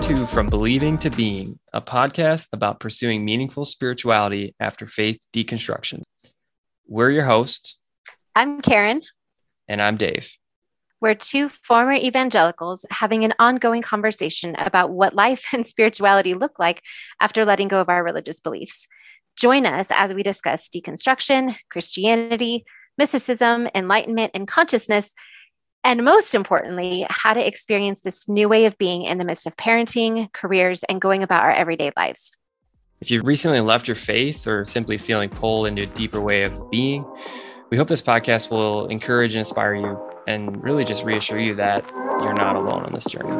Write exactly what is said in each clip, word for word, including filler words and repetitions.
to From Believing to Being, a podcast about pursuing meaningful spirituality after faith deconstruction. We're your hosts. I'm Karen. And I'm Dave. We're two former evangelicals having an ongoing conversation about what life and spirituality look like after letting go of our religious beliefs. Join us as we discuss deconstruction, Christianity, mysticism, enlightenment, and consciousness, and most importantly, how to experience this new way of being in the midst of parenting, careers, and going about our everyday lives. If you've recently left your faith or simply feeling pulled into a deeper way of being, we hope this podcast will encourage and inspire you and really just reassure you that you're not alone on this journey.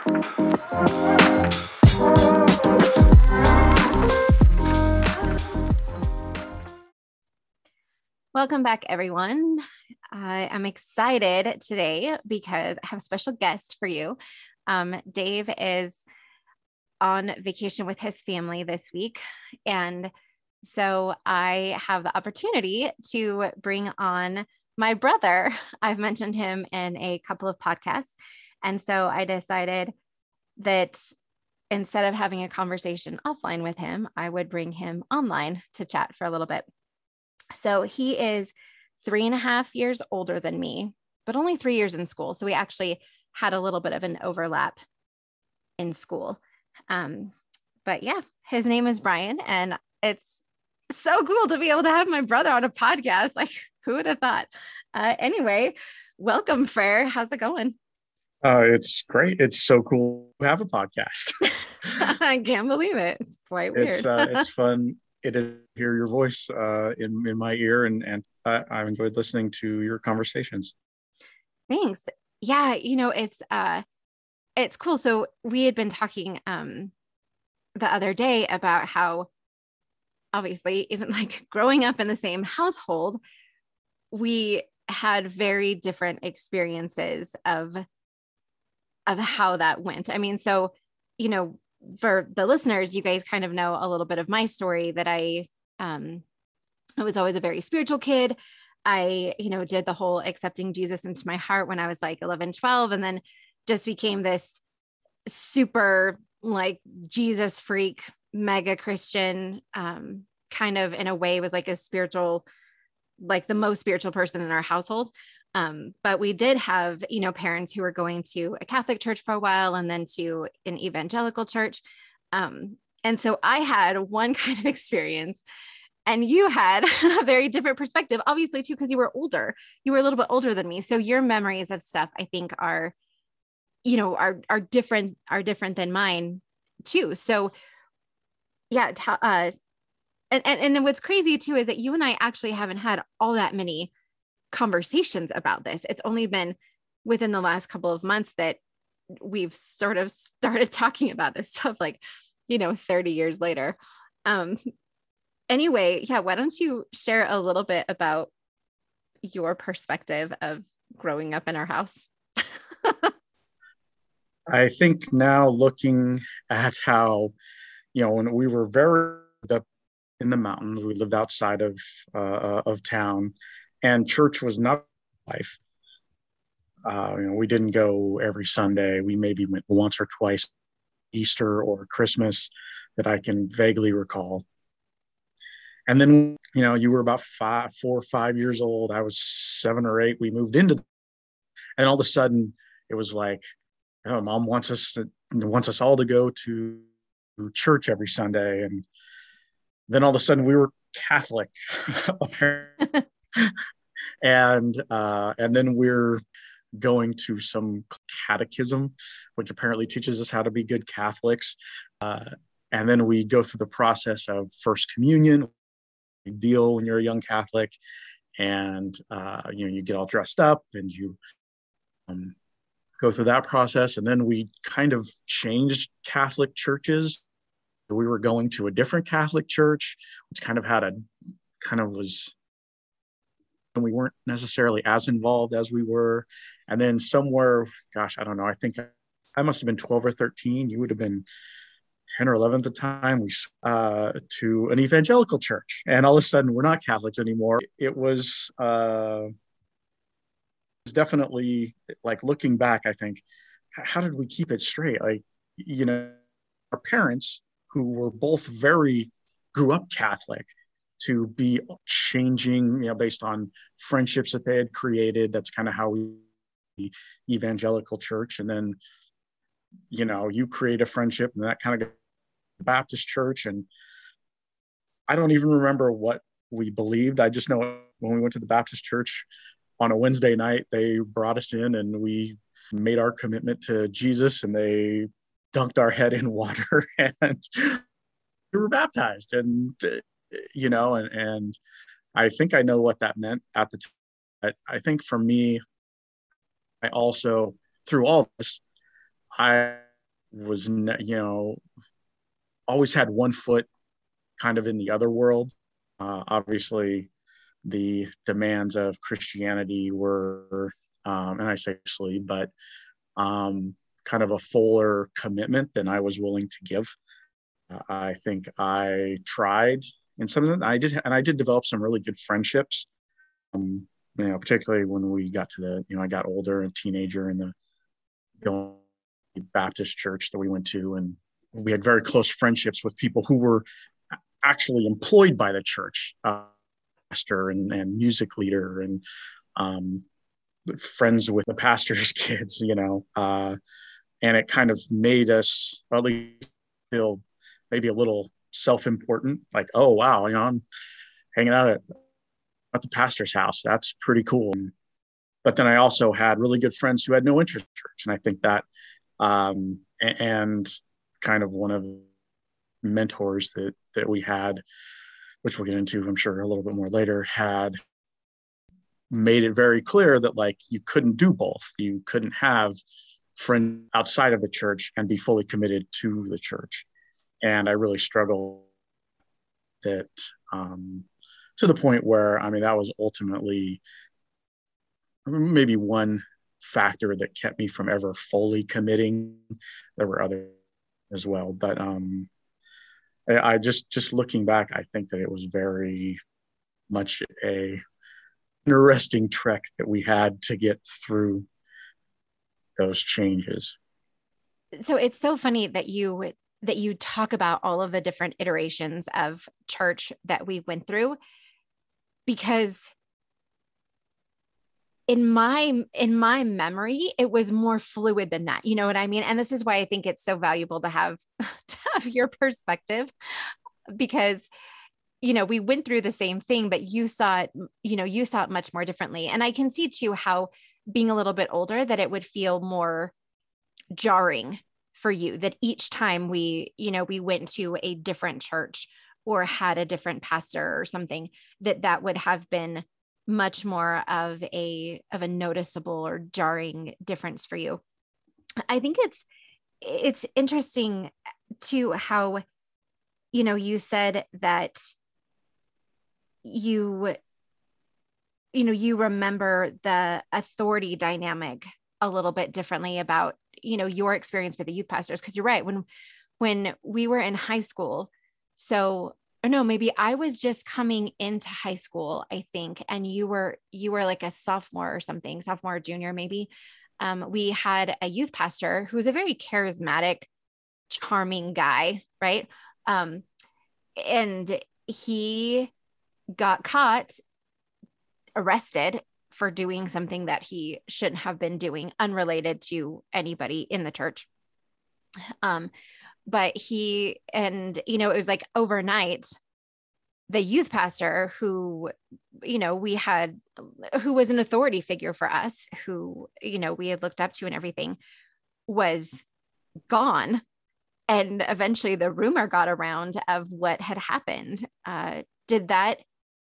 Welcome back, everyone. I am excited today because I have a special guest for you. Um, Dave is on vacation with his family this week, and so I have the opportunity to bring on my brother. I've mentioned him in a couple of podcasts, and so I decided that instead of having a conversation offline with him, I would bring him online to chat for a little bit. So he is three and a half years older than me, but only three years in school. So we actually had a little bit of an overlap in school. Um, but yeah, his name is Brian, and it's so cool to be able to have my brother on a podcast. Like, who would have thought? Uh, anyway, welcome, Frere. How's it going? Uh, it's great. It's so cool to have a podcast. I can't believe it. It's quite weird. It's uh, it's fun. It is to hear your voice uh, in in my ear, and and I, I've enjoyed listening to your conversations. Thanks. Yeah, you know, it's uh, it's cool. So we had been talking um, the other day about how, obviously, even like growing up in the same household, we had very different experiences of of how that went. I mean, so you know. For the listeners, you guys kind of know a little bit of my story that I, um, I was always a very spiritual kid. I, you know, did the whole accepting Jesus into my heart when I was like eleven, twelve, and then just became this super like Jesus freak, mega Christian, um, kind of in a way was like a spiritual, like the most spiritual person in our household. Um, but we did have, you know, parents who were going to a Catholic church for a while and then to an evangelical church. Um, and so I had one kind of experience, and you had a very different perspective, obviously, too, because you were older. You were a little bit older than me. So your memories of stuff, I think, are, you know, are are different, are different than mine, too. So yeah. T- uh, and, and, and what's crazy, too, is that you and I actually haven't had all that many conversations about this. It's only been within the last couple of months that we've sort of started talking about this stuff, like, you know, thirty years later. Um, anyway, yeah, why don't you share a little bit about your perspective of growing up in our house? I think now looking at how, you know, when we were very up in the mountains, we lived outside of uh, of town. And church was not life. Uh, you know, we didn't go every Sunday. We maybe went once or twice, Easter or Christmas, that I can vaguely recall. And then, you know, you were about five, four or five years old. I was seven or eight. We moved into, and all of a sudden, it was like, oh, Mom wants us to, wants us all to go to church every Sunday, and then all of a sudden, we were Catholic. and uh, and then we're going to some catechism, which apparently teaches us how to be good Catholics. Uh, and then we go through the process of First Communion, big deal when you're a young Catholic, and uh, you know, you get all dressed up and you um, go through that process. And then we kind of changed Catholic churches. We were going to a different Catholic church, which kind of had a kind of was. And we weren't necessarily as involved as we were. And then somewhere, gosh, I don't know, I think I must have been twelve or thirteen. You would have been ten or eleven at the time. We uh, to an evangelical church. And all of a sudden, we're not Catholics anymore. It was, uh, it was definitely, like, looking back, I think, how did we keep it straight? Like, you know, our parents who were both very, grew up Catholic, to be changing, you know, based on friendships that they had created. That's kind of how we evangelical church. And then, you know, you create a friendship and that kind of got the Baptist church. And I don't even remember what we believed. I just know when we went to the Baptist church on a Wednesday night, they brought us in and we made our commitment to Jesus, and they dunked our head in water and we were baptized. And, you know, and, and I think I know what that meant at the time. I think for me, I also, through all this, I was, you know, always had one foot kind of in the other world. Uh, obviously, the demands of Christianity were, um, and I say actually, but um, kind of a fuller commitment than I was willing to give. Uh, I think I tried in some of them. I did, and I did develop some really good friendships. Um, you know, particularly when we got to the, you know, I got older and teenager in the going Baptist church that we went to, and we had very close friendships with people who were actually employed by the church, uh, pastor and, and music leader, and um, friends with the pastor's kids, you know, uh, and it kind of made us at least feel maybe a little self-important, like, oh, wow, you know, I'm hanging out at, at the pastor's house. That's pretty cool. But then I also had really good friends who had no interest in church. And I think that, um, and kind of one of the mentors that, that we had, which we'll get into, I'm sure, a little bit more later, had made it very clear that, like, you couldn't do both. You couldn't have friends outside of the church and be fully committed to the church. And I really struggled that, um, to the point where, I mean, that was ultimately maybe one factor that kept me from ever fully committing. There were others as well, but um, I, I just, just looking back, I think that it was very much a interesting trek that we had to get through those changes. So it's so funny that you that you talk about all of the different iterations of church that we went through, because in my in my memory, it was more fluid than that. You know what I mean? And this is why I think it's so valuable to have to have your perspective, because, you know, we went through the same thing, but you saw it, you know, you saw it much more differently. And I can see too how, being a little bit older, that it would feel more jarring for you, that each time we, you know, we went to a different church or had a different pastor or something, that that would have been much more of a, of a noticeable or jarring difference for you. I think it's, it's interesting too, how, you know, you said that you, you know, you remember the authority dynamic a little bit differently about, you know, your experience with the youth pastors. Cause you're right. When, when we were in high school, so, or no, maybe I was just coming into high school, I think. And you were, you were like a sophomore or something, sophomore or junior, maybe. Um, we had a youth pastor who was a very charismatic, charming guy. Right. Um, and he got caught, arrested for doing something that he shouldn't have been doing, unrelated to anybody in the church. Um, but he, and, you know, it was like overnight, the youth pastor who, you know, we had, who was an authority figure for us, who, you know, we had looked up to and everything, was gone. And eventually the rumor got around of what had happened. Uh, did that,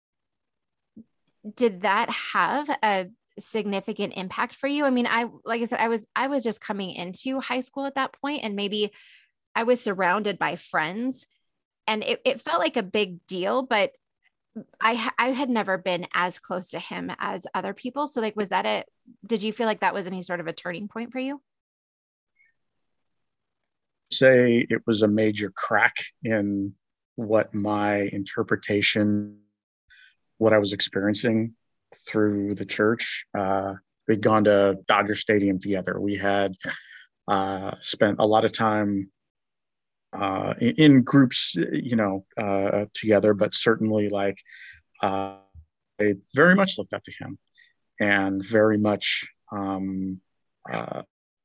did that have a significant impact for you? I mean, I, like I said, I was, I was just coming into high school at that point, and maybe I was surrounded by friends, and it, it felt like a big deal, but I, I had never been as close to him as other people. So like, was that a, did you feel like that was any sort of a turning point for you? Say it was a major crack in what my interpretation, what I was experiencing through the church. Uh, we'd gone to Dodger Stadium together. We had uh, spent a lot of time uh, in, in groups, you know, uh, together, but certainly like uh, I very much looked up to him and very much um, uh,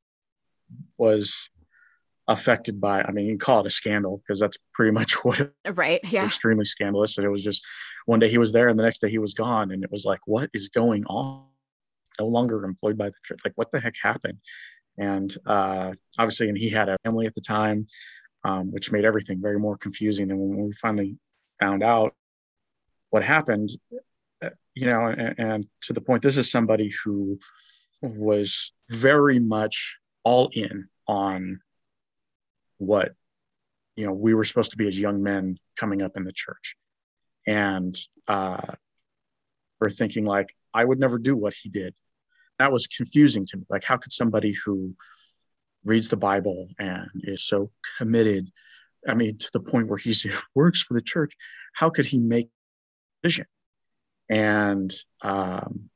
was affected by, I mean, you can call it a scandal because that's pretty much what it Right. Yeah. extremely scandalous. And it was just one day he was there and the next day he was gone. And it was like, what is going on? No longer employed by the church. Like, what the heck happened? And uh, obviously, and he had a family at the time, um, which made everything very more confusing. And when we finally found out what happened, you know, and, and to the point, this is somebody who was very much all in on what, you know, we were supposed to be as young men coming up in the church. And uh, we're thinking like, I would never do what he did. That was confusing to me. Like, how could somebody who reads the Bible and is so committed, I mean, to the point where he works for the church, how could he make a decision? And um,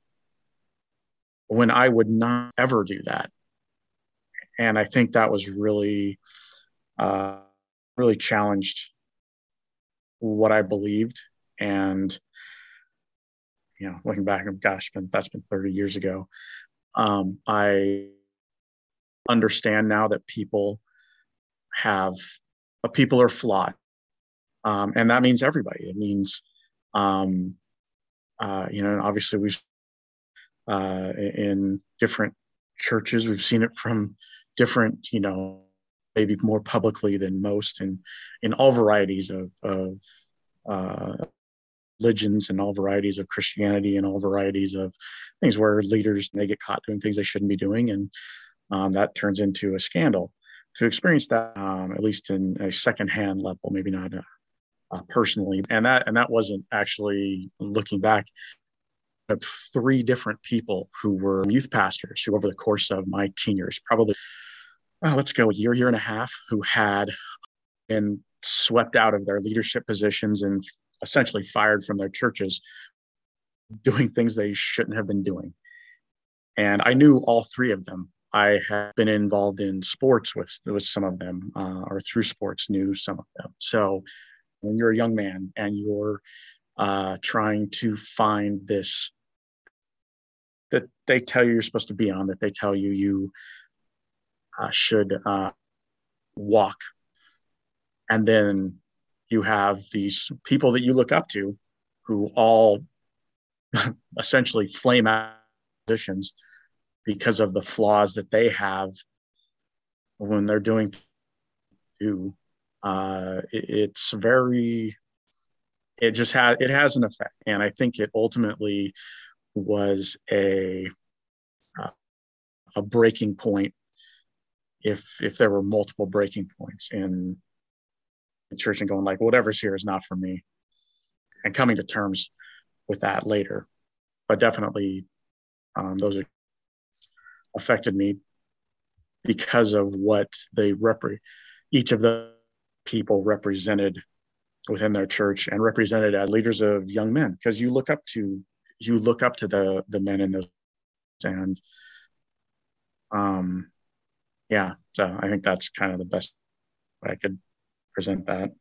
when I would not ever do that. And I think that was really, uh, really challenged what I believed. And, you know, looking back, gosh, that's been thirty years ago. Um, I understand now that people have, uh, people are flawed. Um, and that means everybody. It means, um, uh, you know, obviously we've, uh, in different churches, we've seen it from different, you know, maybe more publicly than most, and in all varieties of, of uh, religions and all varieties of Christianity and all varieties of things where leaders, they get caught doing things they shouldn't be doing. And um, that turns into a scandal. To experience that, um, at least in a secondhand level, maybe not uh, uh, personally. And that, and that wasn't actually, looking back, of three different people who were youth pastors who over the course of my teen years, probably, well, let's go a year, year and a half, who had been swept out of their leadership positions and essentially fired from their churches, doing things they shouldn't have been doing. And I knew all three of them. I had been involved in sports with, with some of them, uh, or through sports knew some of them. So when you're a young man and you're uh, trying to find this that they tell you you're supposed to be on, that they tell you you uh, should uh, walk, and then you have these people that you look up to who all essentially flame out positions because of the flaws that they have when they're doing do uh it, it's very it just had it has an effect. And I think it ultimately was a uh, a breaking point, if if there were multiple breaking points in the church, and going like, whatever's here is not for me, and coming to terms with that later. But definitely um, those are affected me because of what they repre- each of the people represented within their church and represented as leaders of young men, because you look up to you look up to the the men in those. And um yeah, so I think that's kind of the best way I could present that.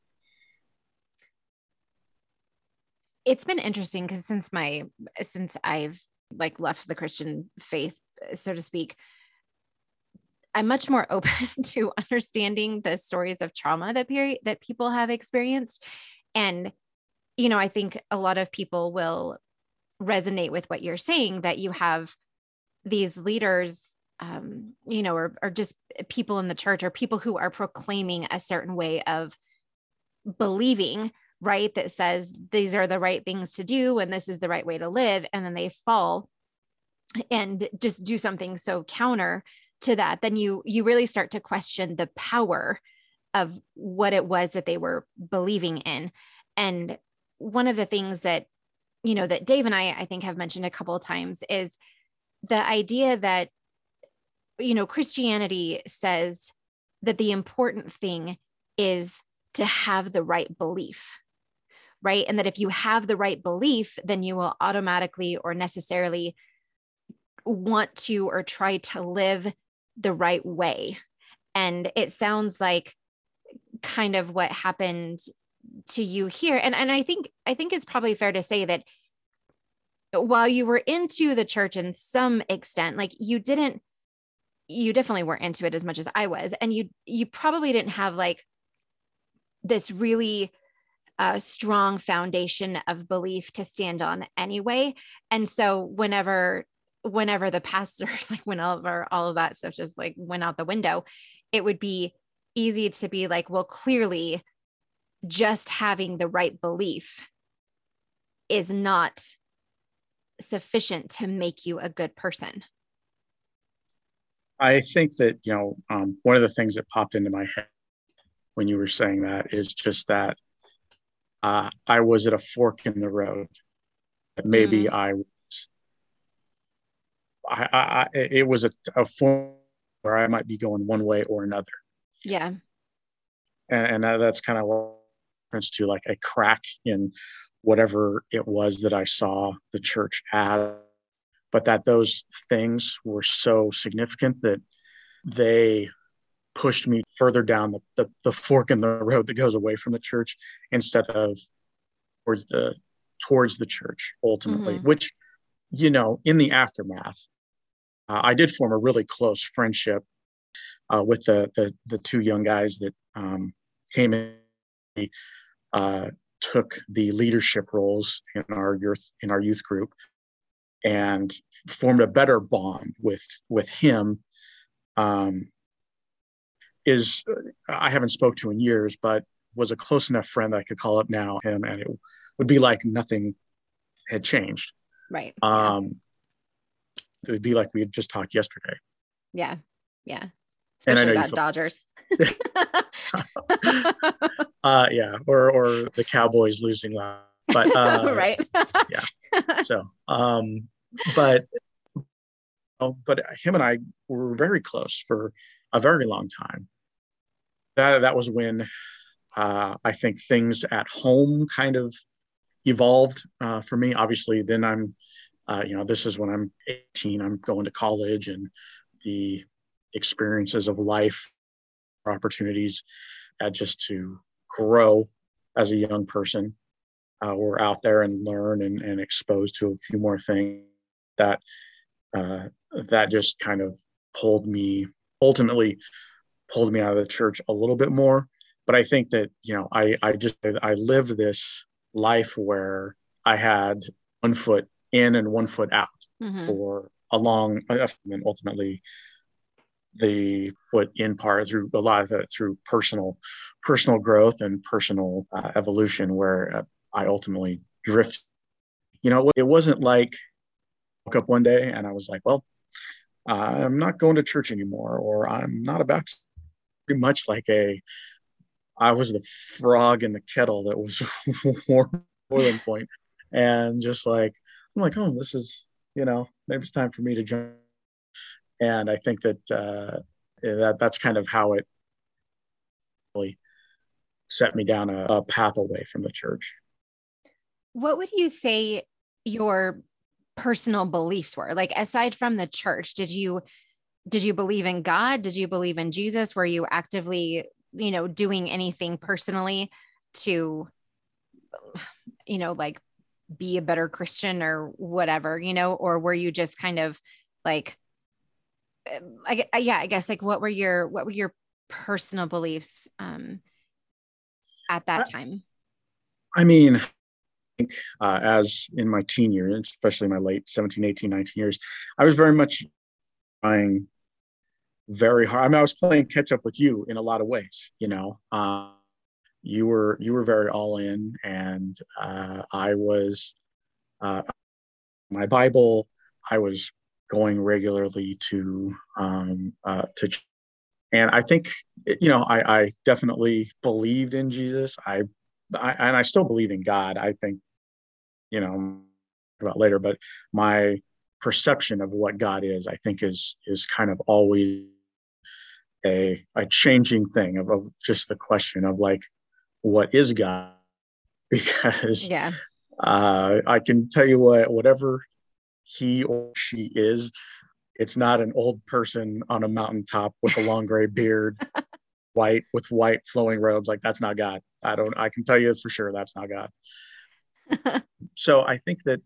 It's been interesting because since my since I've like left the Christian faith, so to speak, I'm much more open to understanding the stories of trauma that period that people have experienced. And, you know, I think a lot of people will resonate with what you're saying, that you have these leaders, um, you know, or, or just people in the church, or people who are proclaiming a certain way of believing, right? That says these are the right things to do and this is the right way to live. And then they fall and just do something so counter to that. Then you, you really start to question the power of what it was that they were believing in. And one of the things that, you know, that Dave and I, I think have mentioned a couple of times is the idea that, you know, Christianity says that the important thing is to have the right belief, right? And that if you have the right belief, then you will automatically or necessarily want to or try to live the right way. And it sounds like kind of what happened to you here. And, and I think, I think it's probably fair to say that while you were into the church in some extent, like you didn't, you definitely weren't into it as much as I was. And you, you probably didn't have like this really uh, strong foundation of belief to stand on anyway. And so whenever, whenever the pastors, like whenever all of that stuff just like went out the window, it would be easy to be like, well, clearly just having the right belief is not sufficient to make you a good person. I think that, you know, um, one of the things that popped into my head when you were saying that is just that uh, I was at a fork in the road. Maybe mm. I was, I, I, it was a, a fork where I might be going one way or another. Yeah. And, and that's kind of what reference to like a crack in whatever it was that I saw the church as, but that those things were so significant that they pushed me further down the, the, the fork in the road that goes away from the church instead of towards the, towards the church ultimately, mm-hmm. which, you know, in the aftermath, uh, I did form a really close friendship uh, with the, the the two young guys that um, came in, uh, took the leadership roles in our youth in our youth group, and formed a better bond with with him. Um, is I haven't spoke to in years, but was a close enough friend that I could call up now him, and it would be like nothing had changed. Right. Um, yeah. It would be like we had just talked yesterday. Yeah. Yeah. Especially about feel- Dodgers. uh, yeah. Or, or the Cowboys losing. Last. But, uh, right. yeah. So, um, but, oh, but him and I were very close for a very long time. That, that was when, uh, I think things at home kind of evolved, uh, for me. Obviously, then I'm, uh, you know, this is when I'm eighteen, I'm going to college, and the experiences of life, opportunities, uh, just to grow as a young person, uh, were out there and learn and, and exposed to a few more things that, uh, that just kind of pulled me, ultimately pulled me out of the church a little bit more. But I think that, you know, I, I just, I lived this life where I had one foot in and one foot out mm-hmm. for a long, and ultimately the foot in part through a lot of it through personal, personal growth and personal uh, evolution, where uh, I ultimately drift. You know, it wasn't like I woke up one day and I was like, well, uh, I'm not going to church anymore, or I'm not about to. Pretty much like a, I was the frog in the kettle that was warm boiling point, and just like, I'm like, oh, this is, you know, maybe it's time for me to join. And I think that uh, that that's kind of how it really set me down a, a path away from the church. What would you say your personal beliefs were? Like, aside from the church, did you did you believe in God? Did you believe in Jesus? Were you actively, you know, doing anything personally to, you know, like be a better Christian or whatever, you know, or were you just kind of like, I, I yeah, I guess like what were your, what were your personal beliefs um, at that I, time? I mean, I think uh, as in my teen years, especially my late seventeen, eighteen, nineteen years, I was very much trying very hard. I mean, I was playing catch up with you in a lot of ways, you know, uh, you were, you were very all in, and uh, I was, uh, my Bible, I was going regularly to, um, uh, to, and I think, you know, I, I definitely believed in Jesus. I, I, and I still believe in God. I think, you know, about later, but my perception of what God is, I think is, is kind of always a, a changing thing of, of just the question of like, what is God? Because yeah. uh, I can tell you what, whatever he or she is, It's not an old person on a mountaintop with a long gray beard, white with white flowing robes. Like that's not God. I don't, I can tell you for sure that's not God. So I think that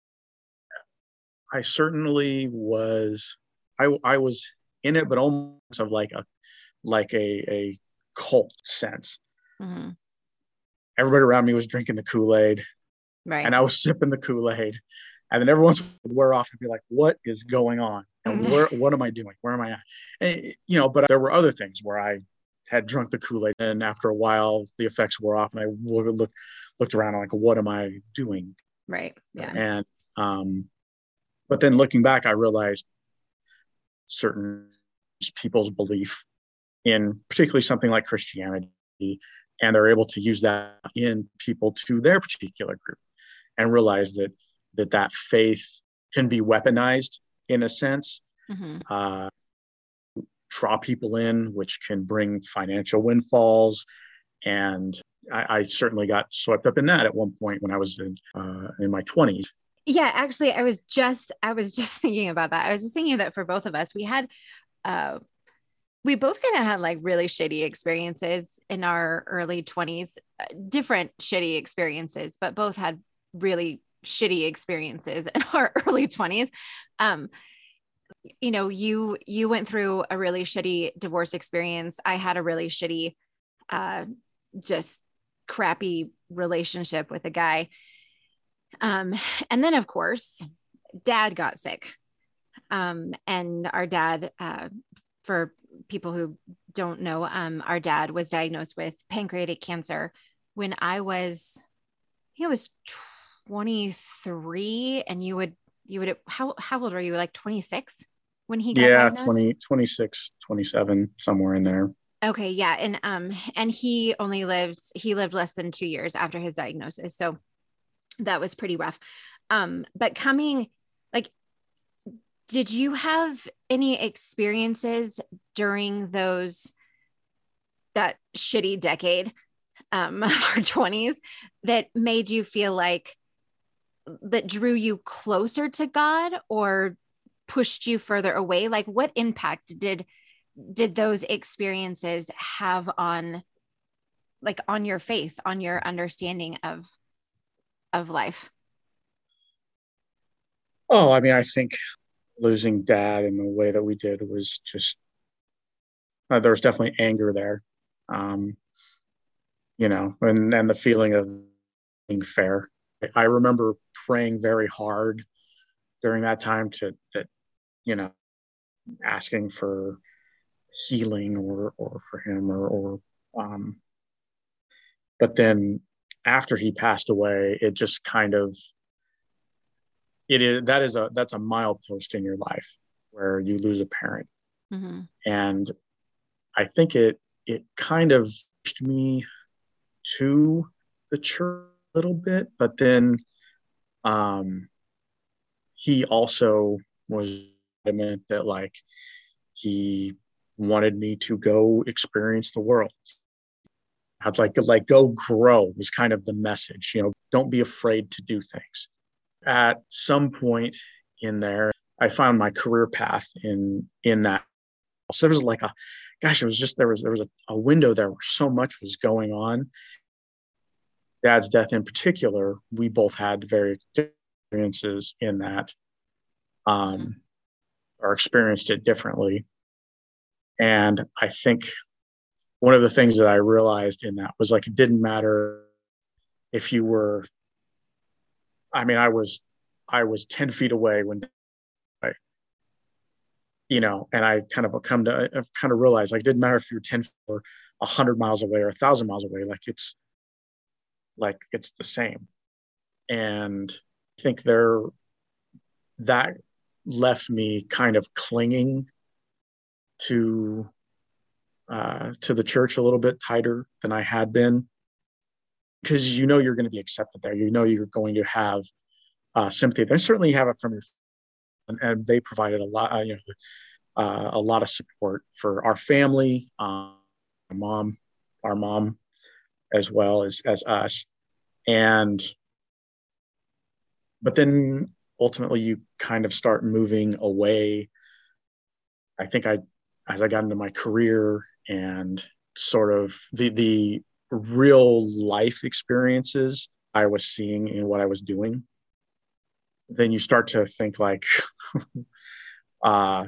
I certainly was, I, I was in it, but almost of like a, like a, a cult sense. Mm-hmm. Everybody around me was drinking the Kool-Aid, right? And I was sipping the Kool-Aid, and then every once would wear off and be like, what is going on? And where, what am I doing? Where am I at? And, you know, but there were other things where I had drunk the Kool-Aid, and after a while the effects wore off, and I looked, looked around and like, what am I doing? Right. Yeah. And, um, but then looking back, I realized certain people's belief in particularly something like Christianity, and they're able to use that in people to their particular group, and realize that that, that faith can be weaponized in a sense, mm-hmm. uh, draw people in, which can bring financial windfalls. And I, I certainly got swept up in that at one point when I was in, uh, in my twenties. Yeah, actually, I was just, I was just thinking about that. I was just thinking that for both of us, we had, uh, we both kind of had like really shitty experiences in our early twenties, uh, different shitty experiences, but both had really shitty experiences in our early twenties. Um, you know, you, you went through a really shitty divorce experience. I had a really shitty, uh, just crappy relationship with a guy. Um, and then of course, dad got sick. Um, and our dad, uh, for people who don't know, um, our dad was diagnosed with pancreatic cancer when I was, I think I was twenty-three, and you would, you would, how, how old were you? Like twenty-six when he got yeah, diagnosed? twenty, twenty-six, twenty-seven, somewhere in there. Okay. Yeah. And, um, and he only lived, he lived less than two years after his diagnosis. So that was pretty rough. Um, but coming, like, did you have any experiences during those, that shitty decade, um, our twenties, that made you feel like, that drew you closer to God or pushed you further away? Like what impact did, did those experiences have on, like on your faith, on your understanding of, of life? Oh, I mean, I think losing dad in the way that we did was just, uh, there was definitely anger there. Um, you know, and, and the feeling of being fair. I remember praying very hard during that time to, that, you know, asking for healing or, or for him or, or, um, but then after he passed away, it just kind of, it is, that is a, that's a milepost in your life where you lose a parent. Mm-hmm. And I think it, it kind of pushed me to the church a little bit, but then um, he also was adamant that like, he wanted me to go experience the world. I'd like to like go grow was kind of the message, you know, don't be afraid to do things. At some point in there, I found my career path in, in that. So there was like a, gosh, it was just, there was, there was a, a window there where so much was going on. Dad's death in particular, we both had very experiences in that, um, or experienced it differently. And I think one of the things that I realized in that was like, it didn't matter if you were, I mean, I was, I was ten feet away when, I, you know, and I kind of come to, I've kind of realized like, it didn't matter if you were ten or a hundred miles away or a thousand miles away, like it's like, it's the same. And I think there, that left me kind of clinging to, uh, to the church a little bit tighter than I had been, because you know you're going to be accepted there. You know you're going to have uh, sympathy. They certainly have it from your, and, and they provided a lot, uh, you know, uh, a lot of support for our family, um, our mom, our mom, as well as as us, and but then ultimately you kind of start moving away I think I, as I got into my career and sort of the, the real life experiences I was seeing in what I was doing, then you start to think like, uh,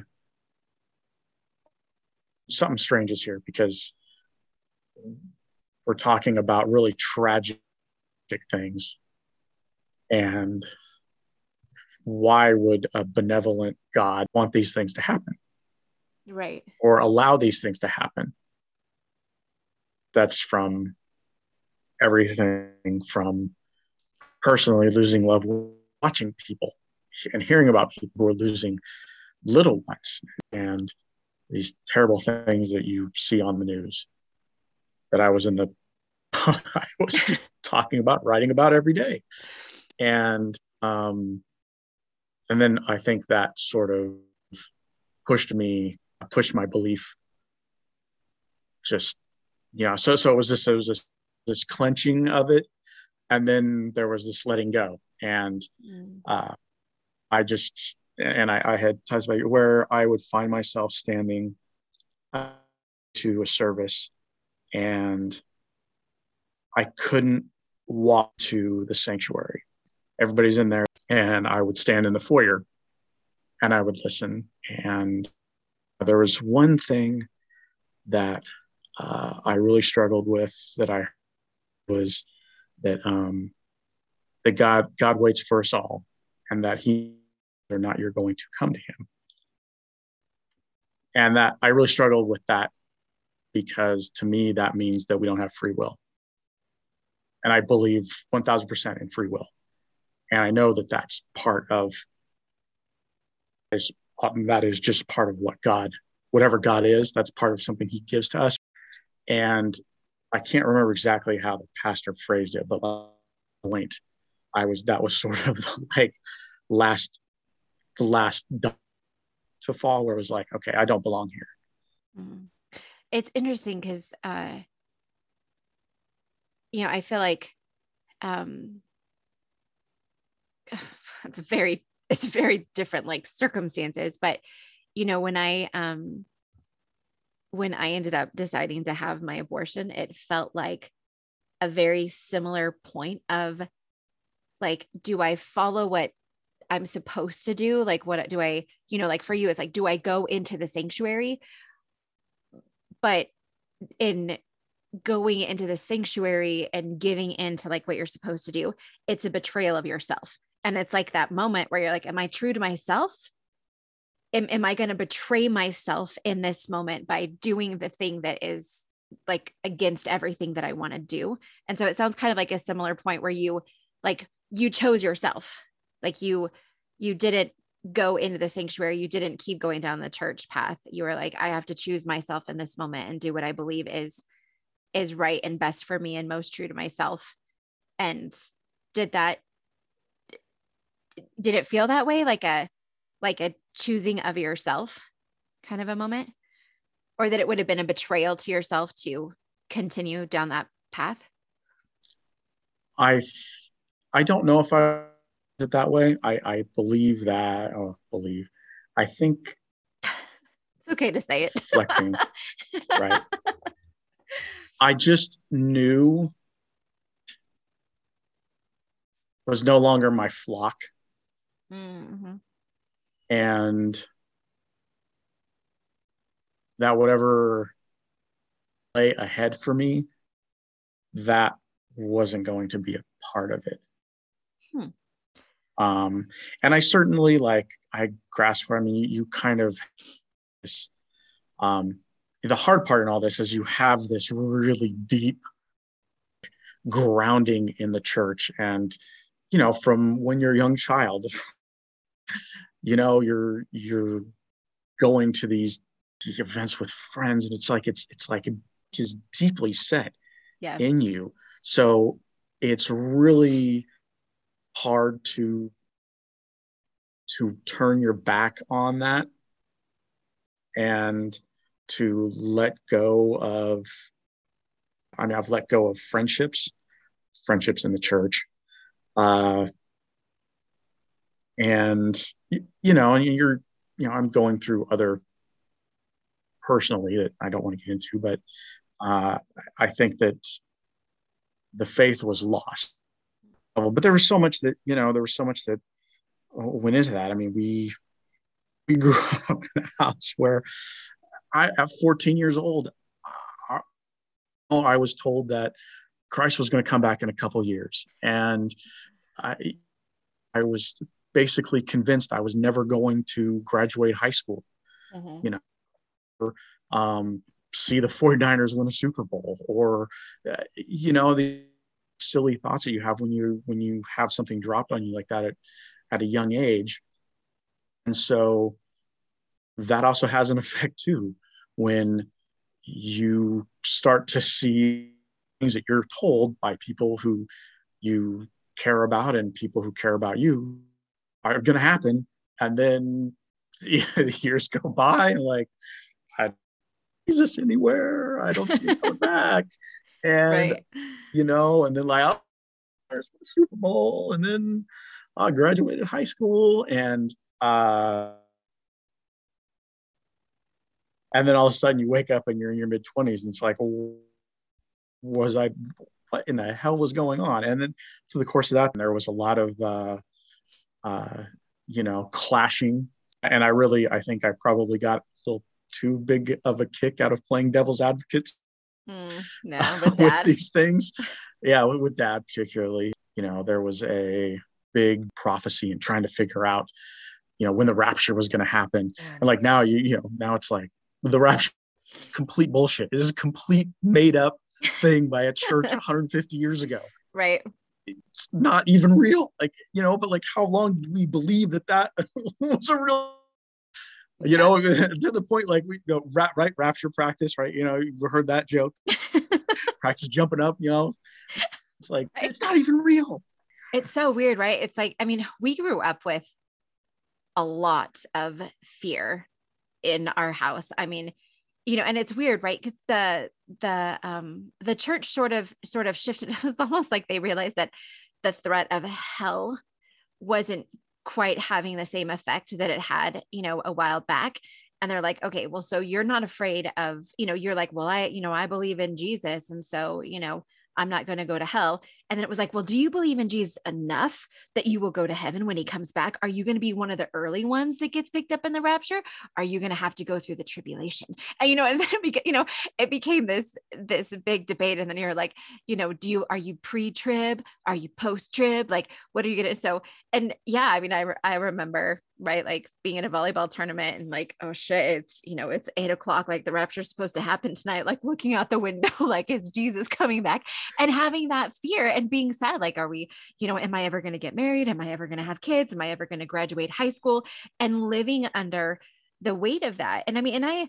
something strange is here, because we're talking about really tragic things. And why would a benevolent God want these things to happen? Right. Or allow these things to happen? That's from everything from personally losing love, watching people and hearing about people who are losing little ones, and these terrible things that you see on the news that I was in the, I was talking about, writing about every day. And, um, and then I think that sort of pushed me, pushed my belief just, you know, so, so it was this, it was this, this clenching of it. And then there was this letting go. And, Mm. uh, I just, and I, I had times where I would find myself standing to a service and I couldn't walk to the sanctuary. Everybody's in there, and I would stand in the foyer and I would listen. And there was one thing that uh, I really struggled with, that I was that um, that God God waits for us all, and that He or not you're going to come to Him. And that I really struggled with that, because to me that means that we don't have free will. And I believe one thousand percent in free will. And I know that that's part of, is, um, that is just part of what God, whatever God is, that's part of something He gives to us. And I can't remember exactly how the pastor phrased it, but point, I was, that was sort of the, like last, last to fall, where it was like, okay, I don't belong here. Mm. It's interesting because, uh, you know, I feel like um, it's very, it's very different, like circumstances. But, you know, when I, um, when I ended up deciding to have my abortion, it felt like a very similar point of like, do I follow what I'm supposed to do? Like, what do I, you know, like for you, it's like, do I go into the sanctuary? But in going into the sanctuary and giving into like what you're supposed to do, it's a betrayal of yourself. And it's like that moment where you're like, am I true to myself? Am, am I going to betray myself in this moment by doing the thing that is like against everything that I want to do? And so it sounds kind of like a similar point where you like, you chose yourself. Like you, you didn't go into the sanctuary. You didn't keep going down the church path. You were like, I have to choose myself in this moment and do what I believe is is right and best for me and most true to myself. And did that, did it feel that way? Like a, like a choosing of yourself kind of a moment, or that it would have been a betrayal to yourself to continue down that path? I, I don't know if I did it that way. I, I believe that, oh, believe, I think it's okay to say it. Reflecting, right? I just knew it was no longer my flock. Mm-hmm. And that whatever lay ahead for me, that wasn't going to be a part of it. Hmm. Um, and I certainly like, I grasp for, I mean, you, you kind of, this, um, the hard part in all this is you have this really deep grounding in the church. And, you know, from when you're a young child, you know, you're, you're going to these events with friends, and it's like, it's, it's like, it is deeply set Yeah. in you. So it's really hard to, to turn your back on that and to let go of, I mean, I've let go of friendships, friendships in the church. Uh, and, you know, and you're, you know, I'm going through other personally that I don't want to get into, but uh, I think that the faith was lost. But there was so much that, you know, there was so much that went into that. I mean, we we grew up in a house where I, at fourteen years old, I, I was told that Christ was going to come back in a couple of years. And I, I was basically convinced I was never going to graduate high school, mm-hmm. you know, or, um, see the 49ers win a Super Bowl, or, uh, you know, the silly thoughts that you have when you, when you have something dropped on you like that at, at a young age. And so that also has an effect too, when you start to see things that you're told by people who you care about and people who care about you are going to happen. And then yeah, the years go by and like, I don't see Jesus anywhere. I don't see him coming back. And, right. you know, and then like, oh, there's the Super Bowl. And then I graduated high school and, uh, and then all of a sudden you wake up and you're in your mid twenties and it's like, oh, was I, what in the hell was going on? And then through the course of that, there was a lot of, uh, uh, you know, clashing. And I really, I think I probably got a little too big of a kick out of playing devil's advocates mm, no, with, dad. with these things. Yeah, with, with dad particularly. You know, there was a big prophecy and trying to figure out, you know, when the rapture was going to happen. And like now, you, you know, now it's like the rapture, complete bullshit. It is a complete made up thing by a church one hundred fifty years ago. Right. It's not even real. Like, you know, but like how long do we believe that that was a real, you know, to the point like we go, rap, right, rapture practice, right? You know, you've heard that joke. Practice jumping up, you know. It's like, right. It's not even real. It's so weird, right? It's like, I mean, we grew up with a lot of fear in our house. I mean, you know, and it's weird, right? Because the the um the church sort of sort of shifted. It was almost like they realized that the threat of hell wasn't quite having the same effect that it had, you know, a while back. And they're like, okay, well, so you're not afraid of, you know, you're like, well, I, you know, I believe in Jesus, and so, you know, I'm not going to go to hell. And then it was like, well, do you believe in Jesus enough that you will go to heaven when he comes back? Are you going to be one of the early ones that gets picked up in the rapture? Are you going to have to go through the tribulation? And, you know, and then it became, you know, it became this, this big debate. And then you're like, you know, do you, are you pre-trib? Are you post-trib? Like, what are you going to, so, and yeah, I mean, I, re- I remember, right, like being in a volleyball tournament and like, oh shit, it's, you know, it's eight o'clock, like the rapture's supposed to happen tonight, like looking out the window, like, is Jesus coming back? And having that fear and being sad, like, are we, you know, am I ever going to get married? Am I ever going to have kids? Am I ever going to graduate high school? And living under the weight of that. And I mean, and I,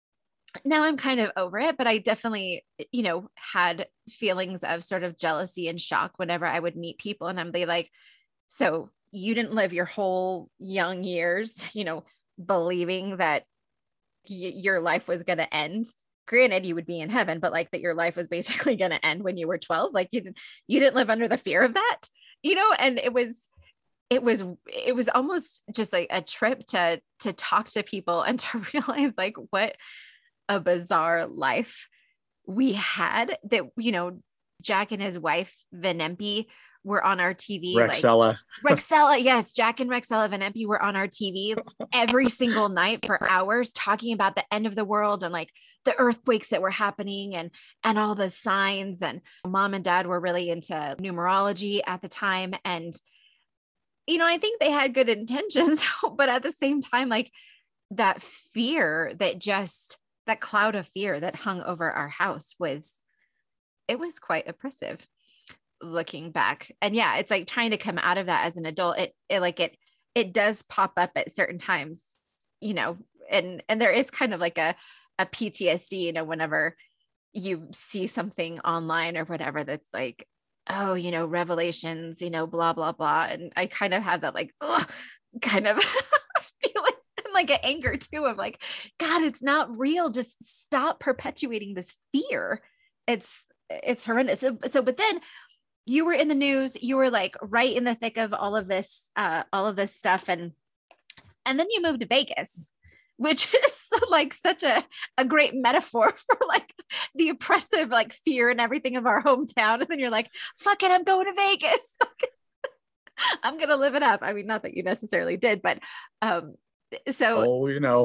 now I'm kind of over it, but I definitely, you know, had feelings of sort of jealousy and shock whenever I would meet people and I'm like, so you didn't live your whole young years, you know, believing that y- your life was going to end. Granted, you would be in heaven, but like that your life was basically going to end when you were twelve. Like you didn't, you didn't live under the fear of that, you know, and it was, it was, it was almost just like a trip to, to talk to people and to realize like what a bizarre life we had that, you know, Jack and his wife, Venempi, were on our T V. Rexella. Like, Rexella. Yes. Jack and Rexella Venempi were on our T V every single night for hours talking about the end of the world and like the earthquakes that were happening and, and all the signs. And mom and dad were really into numerology at the time. And, you know, I think they had good intentions, but at the same time, like that fear that just, that cloud of fear that hung over our house was, it was quite oppressive looking back. And yeah, it's like trying to come out of that as an adult. It, it like it, it does pop up at certain times, you know, and, and there is kind of like a, a P T S D, you know, whenever you see something online or whatever, that's like, oh, you know, revelations, you know, blah, blah, blah. And I kind of have that like, ugh, kind of feeling and like an anger too of like, God, it's not real. Just stop perpetuating this fear. It's, it's horrendous. So, so, but then you were in the news, you were like right in the thick of all of this, uh, all of this stuff. And, and then you moved to Vegas, which is like such a, a great metaphor for like the oppressive, like fear and everything of our hometown. And then you're like, fuck it, I'm going to Vegas. I'm going to live it up. I mean, not that you necessarily did, but um, so. Oh, you know,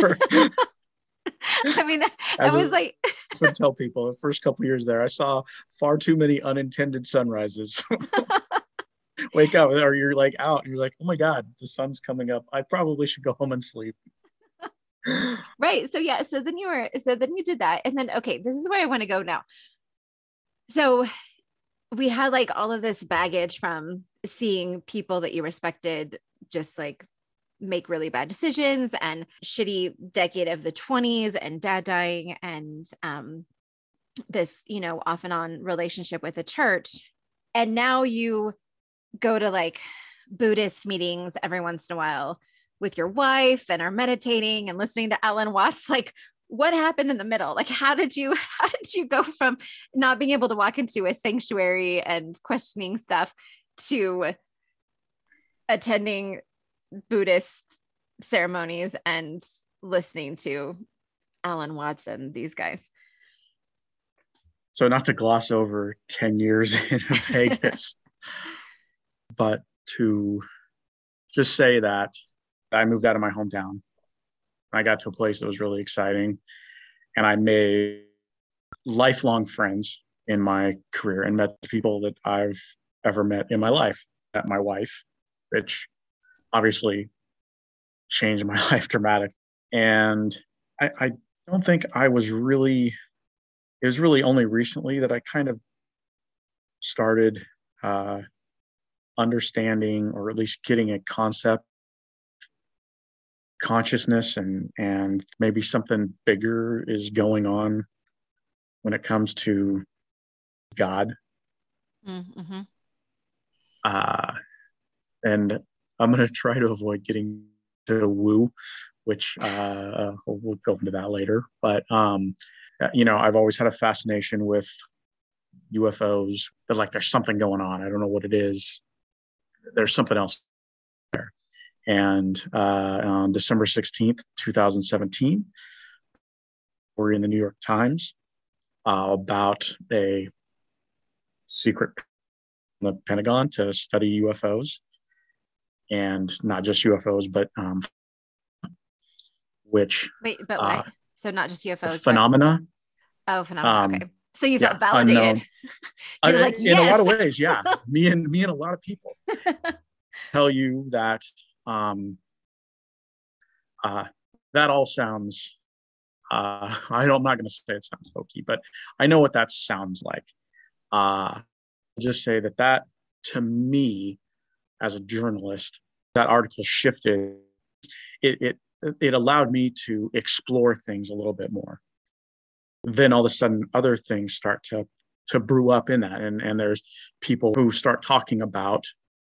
I mean, As I was a, like, I would tell people the first couple of years there, I saw far too many unintended sunrises. Wake up, or you're like out and you're like, oh my God, the sun's coming up. I probably should go home and sleep. right. So yeah. So then you were, so then you did that. And then, okay, this is where I want to go now. So we had like all of this baggage from seeing people that you respected just like make really bad decisions, and shitty decade of the twenties, and dad dying, and um, this, you know, off and on relationship with the church. And now you go to like Buddhist meetings every once in a while with your wife and are meditating and listening to Alan Watts. Like, what happened in the middle? Like, how did you, how did you go from not being able to walk into a sanctuary and questioning stuff to attending Buddhist ceremonies and listening to Alan Watts and these guys? So not to gloss over ten years in Vegas, but to just say that I moved out of my hometown. I got to a place that was really exciting, and I made lifelong friends in my career and met the people that I've ever met in my life. Met my wife, which obviously changed my life dramatically. And I, I don't think I was really, it was really only recently that I kind of started uh, understanding, or at least getting a concept, consciousness, and and maybe something bigger is going on when it comes to God. Mm-hmm. Uh, and I'm going to try to avoid getting to woo, which uh, we'll go into that later. But, um, you know, I've always had a fascination with U F Os, but like there's something going on. I don't know what it is. There's something else there. And uh, on December sixteenth, twenty seventeen, we're in the New York Times uh, about a secret in the Pentagon to study U F Os. And not just U F Os, but um, which Wait, but uh, what? So not just U F Os, phenomena. But... Oh, phenomena. Um, okay. So you felt yeah, validated. You're uh, like, in yes. a lot of ways, yeah. me and me and a lot of people tell you that um, uh, that all sounds. Uh, I don't, I'm not going to say it sounds hokey, but I know what that sounds like. Uh, I'll just say that that, to me, as a journalist, that article shifted. It it it allowed me to explore things a little bit more. Then all of a sudden, other things start to to brew up in that, and and there's people who start talking about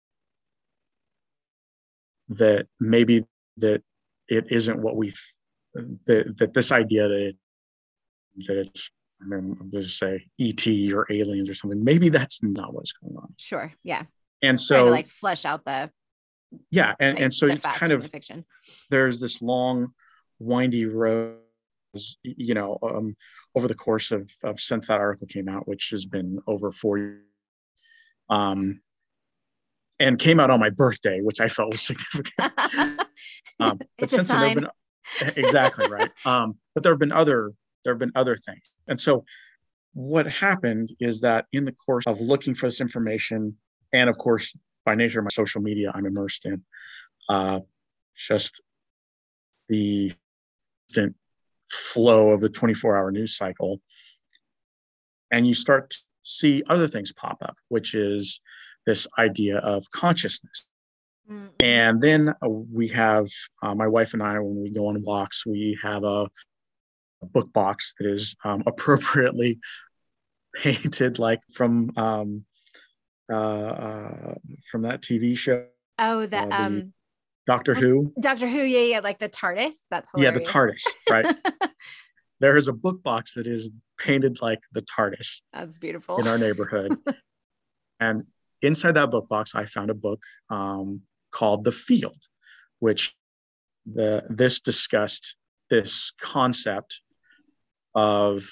that maybe that it isn't what we that that this idea that it, that it's I mean, I'm going to say E T or aliens or something. Maybe that's not what's going on. Sure. Yeah. And so, trying to like flesh out the yeah, and, like, and so the it's facts kind and of the fiction. There's this long, windy road, you know, um, over the course of, of since that article came out, which has been over four years, um, and came out on my birthday, which I felt was significant. um, but It's since a then, there have sign. been exactly right. Um, but there have been other there have been other things, and so what happened is that in the course of looking for this information, and of course, by nature of my social media, I'm immersed in uh, just the instant flow of the twenty-four hour news cycle. And you start to see other things pop up, which is this idea of consciousness. Mm-hmm. And then uh, we have, uh, my wife and I, when we go on walks, we have a, a book box that is um, appropriately painted like from um, uh, uh, from that T V show. Oh, the, uh, the um, Doctor Who. Doctor Who, yeah, yeah, like the TARDIS. That's hilarious. Yeah, the TARDIS, right? There is a book box that is painted like the TARDIS. That's beautiful. In our neighborhood. And inside that book box, I found a book um, called The Field, which the this discussed this concept of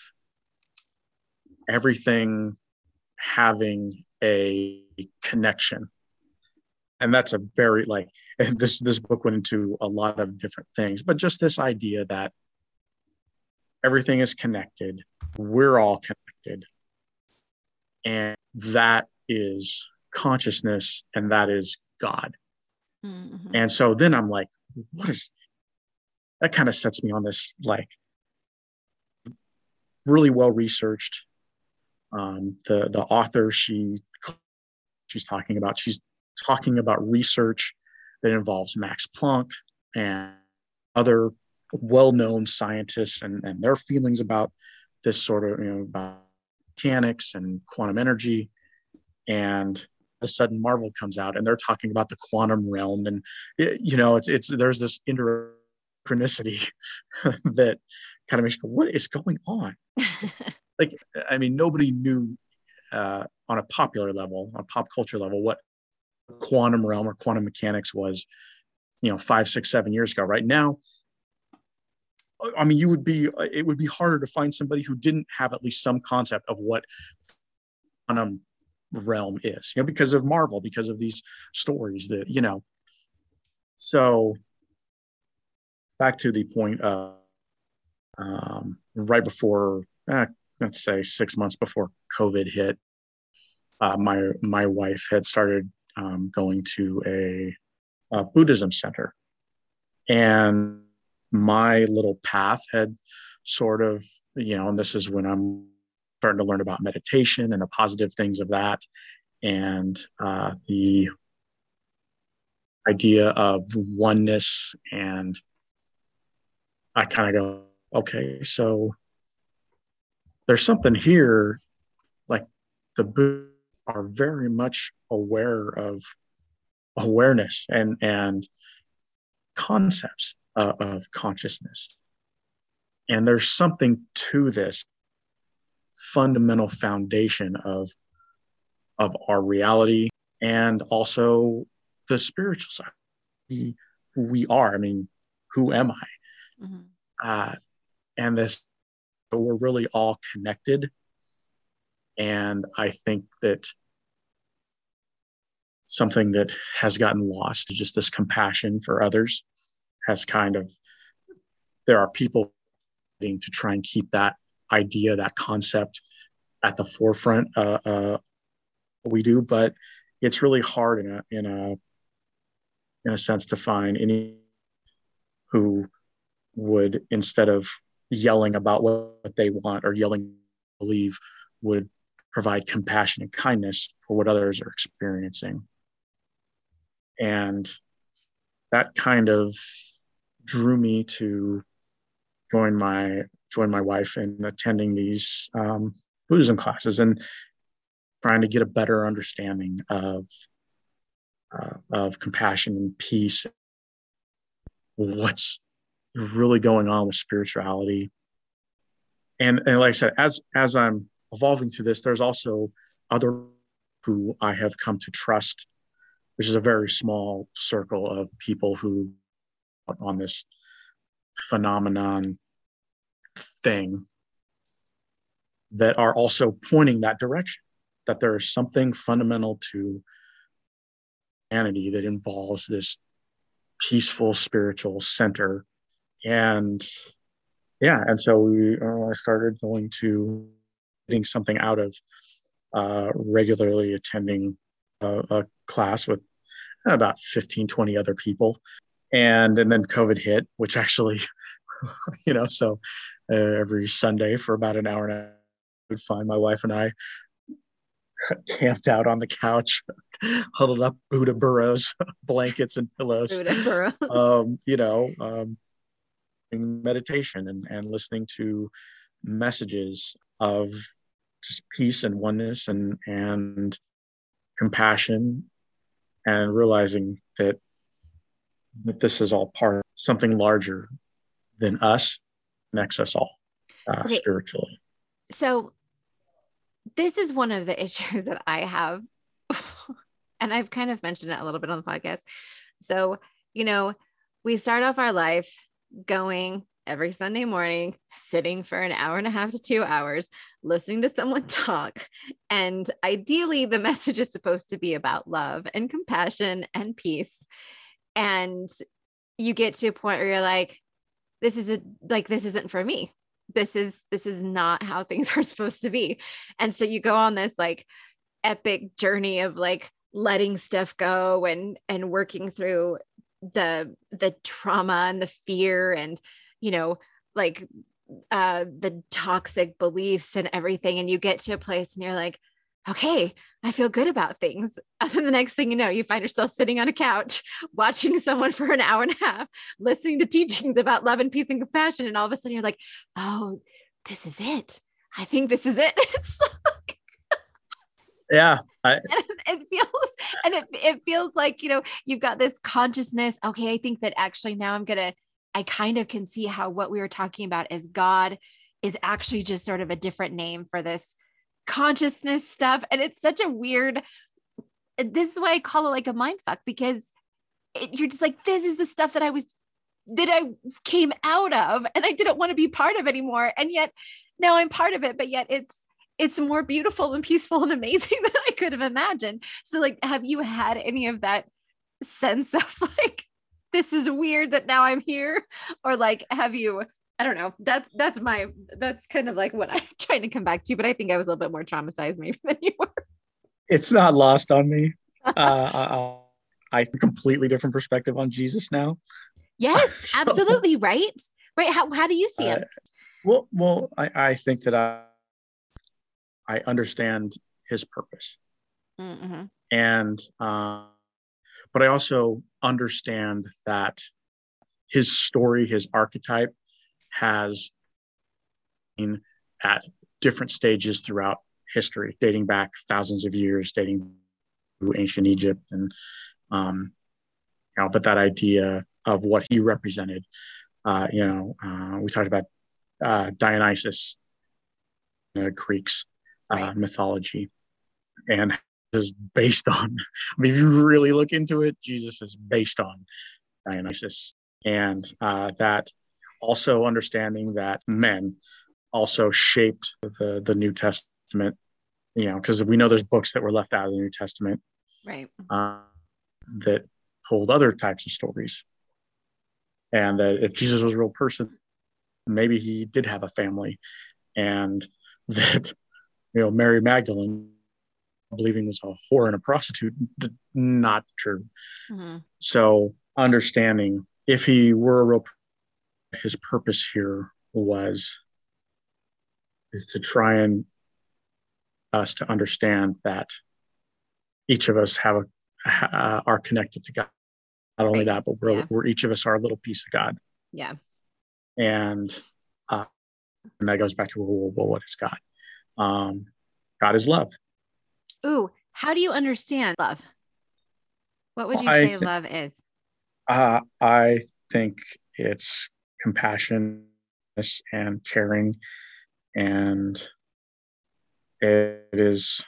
everything having a connection. And that's a very like, and this, this book went into a lot of different things, but just this idea that everything is connected. We're all connected. And that is consciousness, and that is God. Mm-hmm. And so then I'm like, what is that? Kind of sets me on this like really well researched. Um, the the author she she's talking about she's talking about research that involves Max Planck and other well-known scientists and, and their feelings about this sort of, you know, about mechanics and quantum energy. And all of a sudden Marvel comes out and they're talking about the quantum realm. And, it, you know, it's, it's, there's this synchronicity that kind of makes you go, what is going on? Like, I mean, nobody knew uh, on a popular level, on a pop culture level, what quantum realm or quantum mechanics was, you know, five, six, seven years ago. Right now, I mean, you would be, it would be harder to find somebody who didn't have at least some concept of what quantum realm is, you know, because of Marvel, because of these stories that, you know. So back to the point of um, right before, eh, let's say six months before COVID hit, uh, my, my wife had started um, going to a, a Buddhism center. And my little path had sort of, you know, and this is when I'm starting to learn about meditation and the positive things of that. And uh, the idea of oneness. And I kind of go, okay, so there's something here, like the Buddhists are very much aware of awareness and, and concepts uh, of consciousness. And there's something to this fundamental foundation of, of our reality and also the spiritual side. We, who we are. I mean, who am I? Mm-hmm. Uh, and this, we're really all connected. And I think that something that has gotten lost is just this compassion for others has kind of, there are people to try and keep that idea, that concept at the forefront uh, uh, what we do, but it's really hard in a, in a, in a sense to find any who would, instead of yelling about what they want or yelling believe, would provide compassion and kindness for what others are experiencing. And that kind of drew me to join my join my wife in attending these um, Buddhism classes and trying to get a better understanding of uh, of compassion and peace. What's really going on with spirituality, and and like I said, as as I'm evolving through this, there's also other who I have come to trust, which is a very small circle of people who on this phenomenon thing that are also pointing that direction, that there is something fundamental to humanity that involves this peaceful spiritual center. And yeah, and so we uh, I started going to getting something out of uh, regularly attending a, a class with about fifteen, twenty other people. And, and then COVID hit, which actually, you know, so uh, every Sunday for about an hour and a half, I would find my wife and I camped out on the couch, huddled up Buddha burrows, blankets and pillows, Buddha burrows. Um, you know, um, meditation and, and listening to messages of just peace and oneness and, and compassion, and realizing that that this is all part of something larger than us, connects us all uh, okay. spiritually. So this is one of the issues that I have, and I've kind of mentioned it a little bit on the podcast. So, you know, we start off our life going every Sunday morning, sitting for an hour and a half to two hours, listening to someone talk. And ideally, the message is supposed to be about love and compassion and peace. And you get to a point where you're like, this is a, like, this isn't for me. This is, this is not how things are supposed to be. And so you go on this like epic journey of like letting stuff go and, and working through the, the trauma and the fear and, you know, like uh, the toxic beliefs and everything. And you get to a place and you're like, okay, I feel good about things. And then the next thing you know, you find yourself sitting on a couch, watching someone for an hour and a half, listening to teachings about love and peace and compassion. And all of a sudden you're like, oh, this is it. I think this is it. It's like, yeah. I, and it, it feels, and it, it feels like, you know, you've got this consciousness. Okay. I think that actually now I'm going to, I kind of can see how what we were talking about as God is actually just sort of a different name for this consciousness stuff. And it's such a weird, this is why I call it like a mind fuck, because it, you're just like, this is the stuff that I was, that I came out of and I didn't want to be part of anymore. And yet now I'm part of it, but yet it's, it's more beautiful and peaceful and amazing than I could have imagined. So like, have you had any of that sense of like, this is weird that now I'm here? Or like, have you, I don't know. That's, that's my, that's kind of like what I'm trying to come back to, but I think I was a little bit more traumatized maybe than you were. It's not lost on me. Uh, I, I completely different perspective on Jesus now. Yes, So, absolutely. Right. Right. How, how do you see him? Uh, well, well, I, I think that I, I understand his purpose. Mm-hmm. And, uh, but I also understand that his story, his archetype has been at different stages throughout history, dating back thousands of years, dating to ancient Egypt. And, um, you know, but that idea of what he represented, uh, you know, uh, we talked about uh, Dionysus, the Greeks, uh, Right. mythology, and is based on, I mean, if you really look into it, Jesus is based on Dionysus. And uh, that also understanding that men also shaped the, the New Testament, you know, because we know there's books that were left out of the New Testament, Right. uh, that told other types of stories. And that if Jesus was a real person, maybe he did have a family, and that, you know, Mary Magdalene believing was a whore and a prostitute, not true. Mm-hmm. So understanding if he were a real, his purpose here was to try and us to understand that each of us have a, uh, are connected to God. Not only Right. that, but we're, Yeah. we're each of us are a little piece of God. Yeah. And, uh, and that goes back to, well, well what is God? Um, God is love. Ooh, how do you understand love? What would you I say th- love is? Uh, I think it's compassion and caring, and it is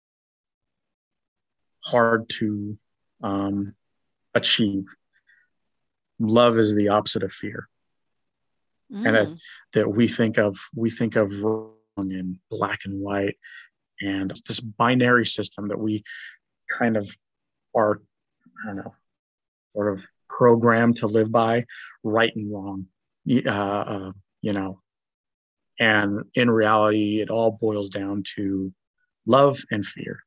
hard to um, achieve. Love is the opposite of fear, Mm. and that, that we think of we think of wrong and black and white, and this binary system that we kind of are, I don't know, sort of programmed to live by, right and wrong, uh, uh, you know. And in reality, it all boils down to love and fear.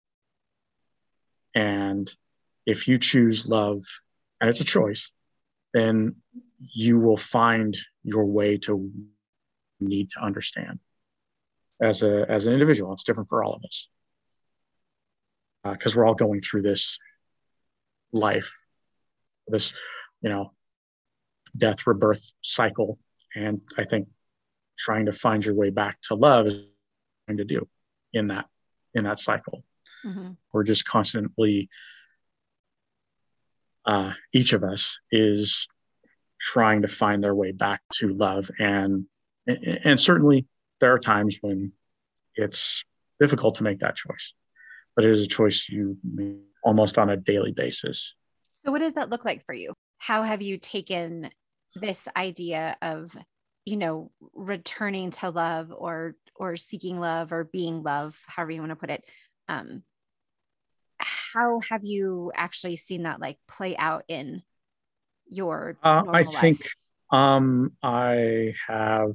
And if you choose love, and it's a choice, then you will find your way to need to understand. As a as an individual, it's different for all of us, because uh, we're all going through this life, this, you know, death, rebirth cycle. And I think trying to find your way back to love is trying to do in that in that cycle. Mm-hmm. We're just constantly, uh, each of us is trying to find their way back to love, and and certainly there are times when it's difficult to make that choice, but it is a choice you make almost on a daily basis. So what does that look like for you? How have you taken this idea of, you know, returning to love or, or seeking love or being love, however you want to put it. Um, how have you actually seen that like play out in your Uh, I normal think life? um, I have,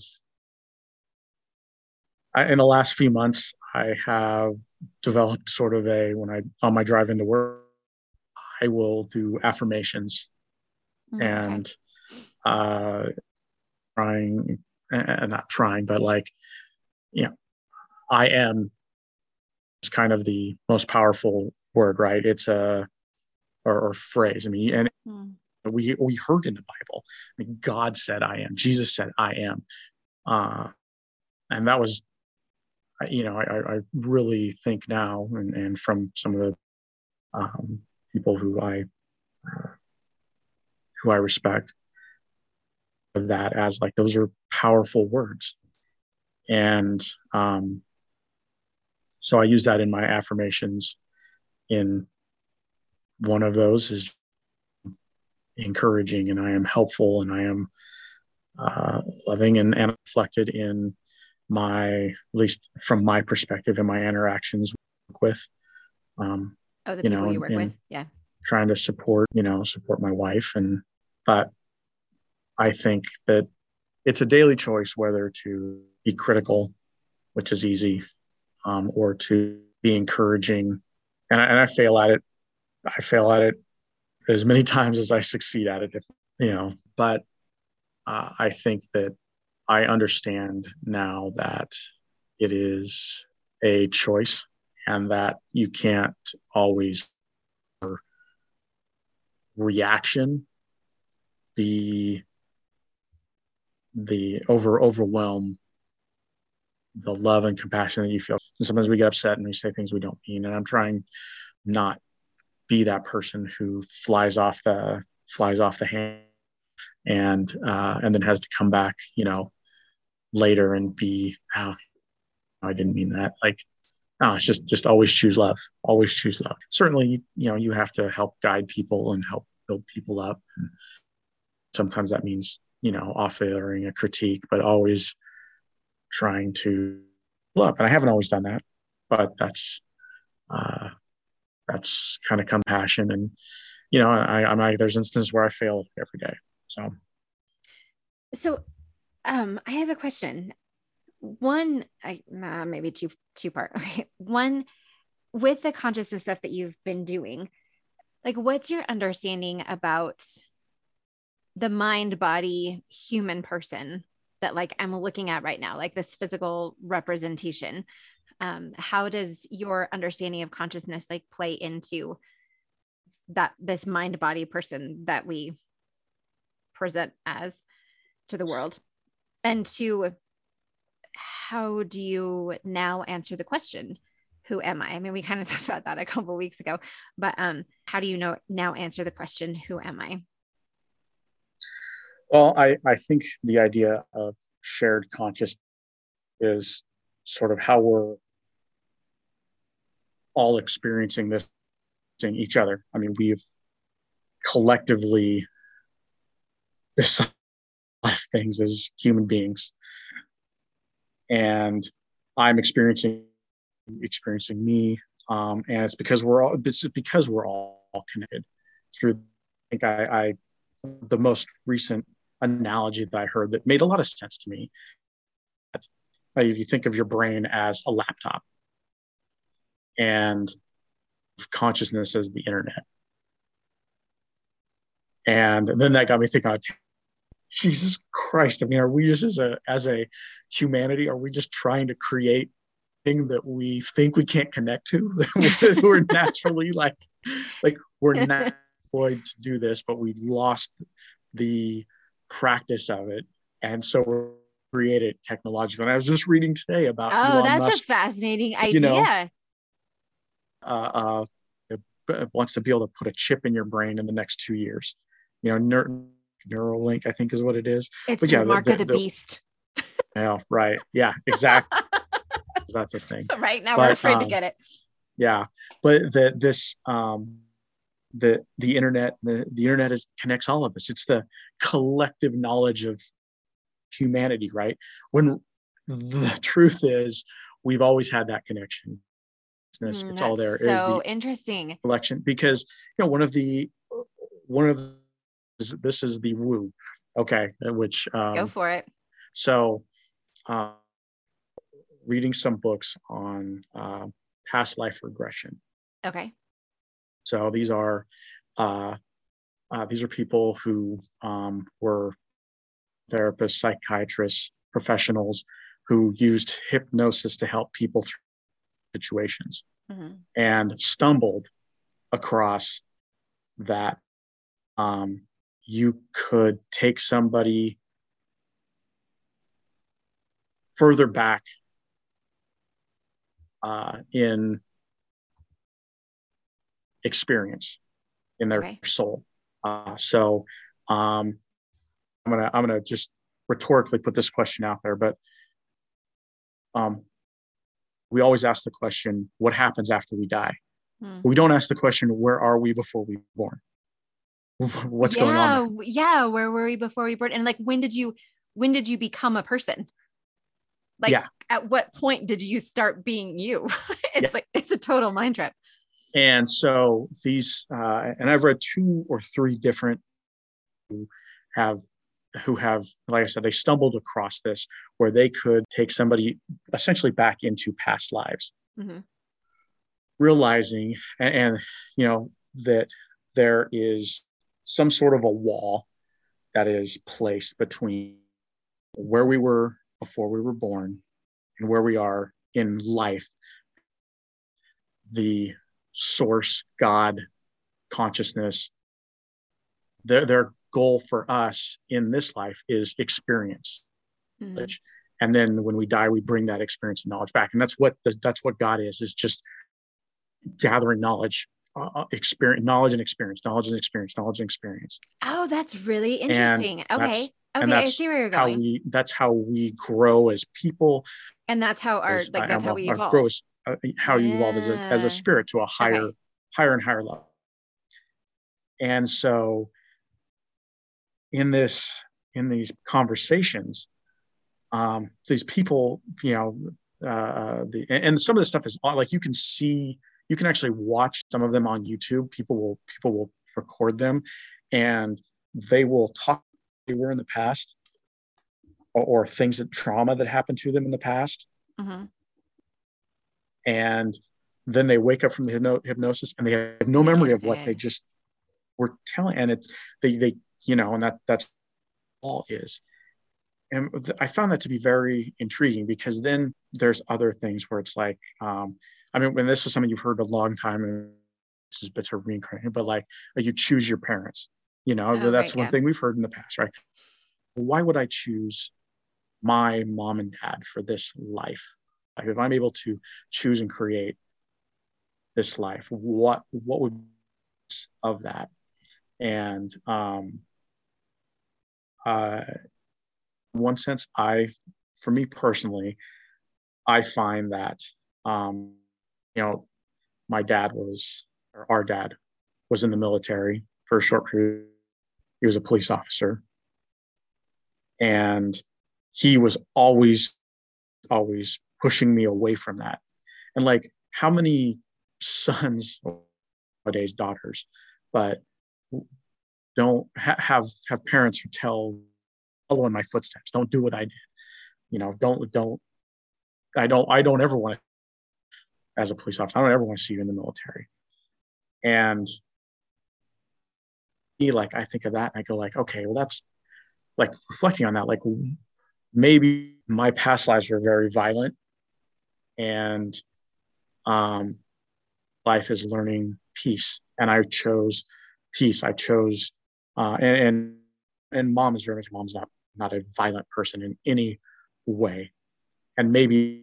I, in the last few months, I have developed sort of a, when I, on my drive into work, I will do affirmations Mm, okay. and uh, trying, and not trying, but like, you know, I am is kind of the most powerful word, right? It's a, or, or phrase. I mean, and Mm, we, we heard in the Bible, I mean, God said, I am, Jesus said, I am. Uh, and that was, you know, I, I really think now, and, and from some of the um, people who I, uh, who I respect, that as like, those are powerful words. And um, so I use that in my affirmations. In one of those is encouraging, and I am helpful, and I am uh, loving, and, and reflected in my, at least from my perspective, in my interactions with, um, oh, the you people know, you in, work with. in Yeah. trying to support, you know, support my wife. And, but I think that it's a daily choice whether to be critical, which is easy, um, or to be encouraging. And I, and I fail at it. I fail at it as many times as I succeed at it, if, you know, but uh, I think that I understand now that it is a choice, and that you can't always reaction the the over overwhelm the love and compassion that you feel. And sometimes we get upset and we say things we don't mean. And I'm trying not be that person who flies off the flies off the hand and uh, and then has to come back, you know, later and be, oh, I didn't mean that. Like, no, it's just just always choose love. Always choose love. Certainly, you know, you have to help guide people and help build people up. And sometimes that means, you know, offering a critique, but always trying to love. And I haven't always done that, but that's uh, that's kind of compassion. And you know, I, I'm like, there's instances where I fail every day. So, So, um, I have a question. One, I uh, maybe two two part. Okay. One, with the consciousness stuff that you've been doing, like, what's your understanding about the mind body human person that like I'm looking at right now, like this physical representation? Um, how does your understanding of consciousness like play into that, this mind body person that we present as to the world? And two, how do you now answer the question, who am I? I mean, we kind of talked about that a couple of weeks ago, but um, how do you know now answer the question, who am I? well, I, I think the idea of shared consciousness is sort of how we're all experiencing this in each other. I mean, we've collectively decided a lot of things as human beings, and I'm experiencing experiencing me, um, and it's because we're all it's because we're all connected through. I think I, I the most recent analogy that I heard that made a lot of sense to me. If you think of your brain as a laptop and consciousness as the internet, and then that got me thinking, oh, Jesus Christ! I mean, are we just as a as a humanity, are we just trying to create thing that we think we can't connect to? We're naturally like like we're not employed to do this, but we've lost the practice of it, and so we're created technologically. And I was just reading today about Oh, Elon that's a Musk, fascinating you know, idea. uh, uh, wants to be able to put a chip in your brain in the next two years. You know, Neur- Neuralink, I think is what it is. It's But the yeah, the, mark the, of the the beast. yeah, right. Yeah, exactly. That's a thing. Right now, we're But afraid to um, get it. yeah, but the, this um, the the internet the, the internet is connects all of us. It's the collective knowledge of humanity, right? When the truth is we've always had that connection. It's, Mm, it's all there. that's It is so the interesting. collection, because you know one of the one of the, this is the woo, okay, which um, Go for it. so uh, reading some books on uh, past life regression. Okay. So these are uh, uh, these are people who um, were therapists, psychiatrists, professionals who used hypnosis to help people through situations, mm-hmm. and stumbled across that um, you could take somebody further back uh, in experience in their okay. soul. Uh, so um, I'm gonna I'm gonna just rhetorically put this question out there, but um, we always ask the question, what happens after we die? Hmm. We don't ask the question, where are we before we were born? What's yeah, going on there? Yeah, where were we before we were born? And like, when did you when did you become a person? Like, yeah. At what point did you start being you? It's yeah. like, it's a total mind trip. And so these, uh, and I've read two or three different who have, who have, like I said, they stumbled across this where they could take somebody essentially back into past lives, mm-hmm. realizing, and, and, you know, that there is some sort of a wall that is placed between where we were before we were born and where we are in life. The source, God, consciousness, their, their goal for us in this life is experience. Mm-hmm. And then when we die, we bring that experience and knowledge back. And that's what the, that's what God is, is just gathering knowledge, uh, experience, knowledge and experience, knowledge and experience, knowledge and experience. Oh, that's really interesting. And okay. Okay. I see where you're going. How we, that's how we grow as people. And that's how our, as, like, that's uh, how we our evolve. Grow as, uh, how yeah. you evolve as a, as a spirit to a higher, okay. higher and higher level. And so in this, in these conversations, um, these people, you know, uh, the, and some of this stuff is like, you can see, you can actually watch some of them on YouTube. People will, people will record them and they will talk they were in the past or, or things that trauma that happened to them in the past. Mm-hmm. And then they wake up from the hypno- hypnosis and they have no memory of what they just were telling. And it's, they, they, you know, and that that's all is. And th- I found that to be very intriguing because then there's other things where it's like, um, I mean, when this is something you've heard a long time and this is bits of reincarnation, but like you choose your parents, you know, oh, that's right, one yeah. thing we've heard in the past, right? Why would I choose my mom and dad for this life? Like if I'm able to choose and create this life, what, what would of that? And, um, uh, in one sense, I, for me personally, I find that, um, you know, my dad was, or our dad was in the military for a short period. He was a police officer. And he was always, always pushing me away from that. And like, how many sons, nowadays daughters, but don't ha- have, have parents who tell, follow in my footsteps, don't do what I did. You know, don't, don't, I don't, I don't ever want to, as a police officer, I don't ever want to see you in the military. And he, like, I think of that and I go like, okay, well, that's like reflecting on that, like maybe my past lives were very violent and um, life is learning peace. And I chose peace. I chose, uh, and, and, and mom is very much, mom's not, not a violent person in any way. And maybe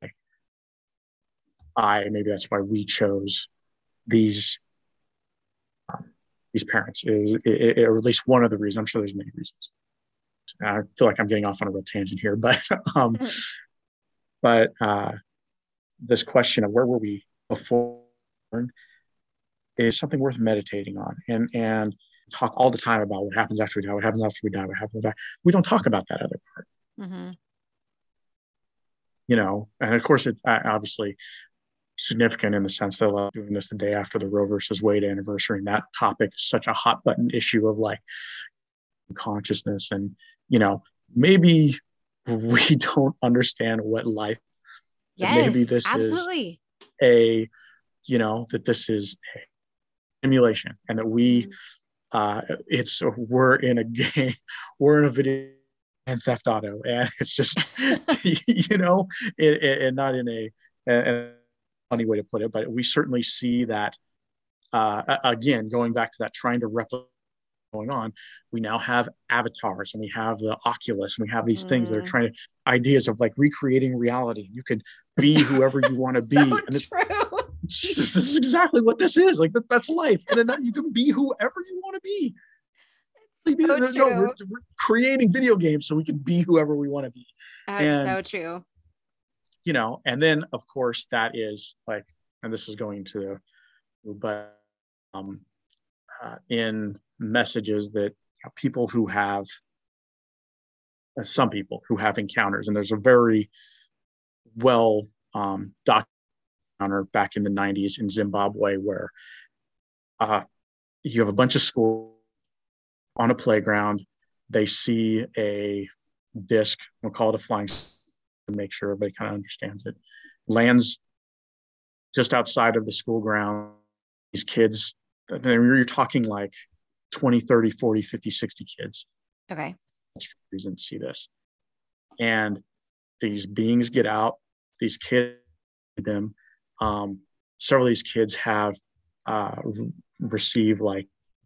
I, maybe that's why we chose these, um, these parents, is it, it, or at least one of the reasons. I'm sure there's many reasons. I feel like I'm getting off on a real tangent here, but, um, but, uh, this question of where were we before, is something worth meditating on, and and talk all the time about what happens after we die, what happens after we die, what happens after. We don't talk about that other part. Mm-hmm. You know, and of course, it's obviously significant in the sense that we're doing this the day after the Roe versus Wade anniversary, and that topic is such a hot button issue of like consciousness, and you know, maybe we don't understand what life. Yes, maybe this absolutely. is a, you know, that this is a simulation, and that we, mm-hmm. uh, it's we're in a game, we're in a video. And Theft Auto, and it's just, you know, it, it, and not in a, a funny way to put it, but we certainly see that, uh, again, going back to that, trying to replicate going on, we now have avatars, and we have the Oculus, and we have these mm. things that are trying to, ideas of like recreating reality. You could be whoever you want to be. So and it's, true. Jesus, this is exactly what this is. Like, that, that's life. And then you can be whoever you want to be. So no, true. we're, we're creating video games so we can be whoever we want to be. That's and, so true. You know, and then of course that is like, and this is going to, but um, uh, in messages that people who have, uh, some people who have encounters, and there's a very well um, documented encounter back in the nineties in Zimbabwe where uh, you have a bunch of schools on a playground. They see a disc, we'll call it a flying, to make sure everybody kind of understands it, lands just outside of the school ground. These kids, you're talking like twenty, thirty, forty, fifty, sixty kids. Okay. That's for a reason to see this. And these beings get out, these kids, them, um, several of these kids have uh, received like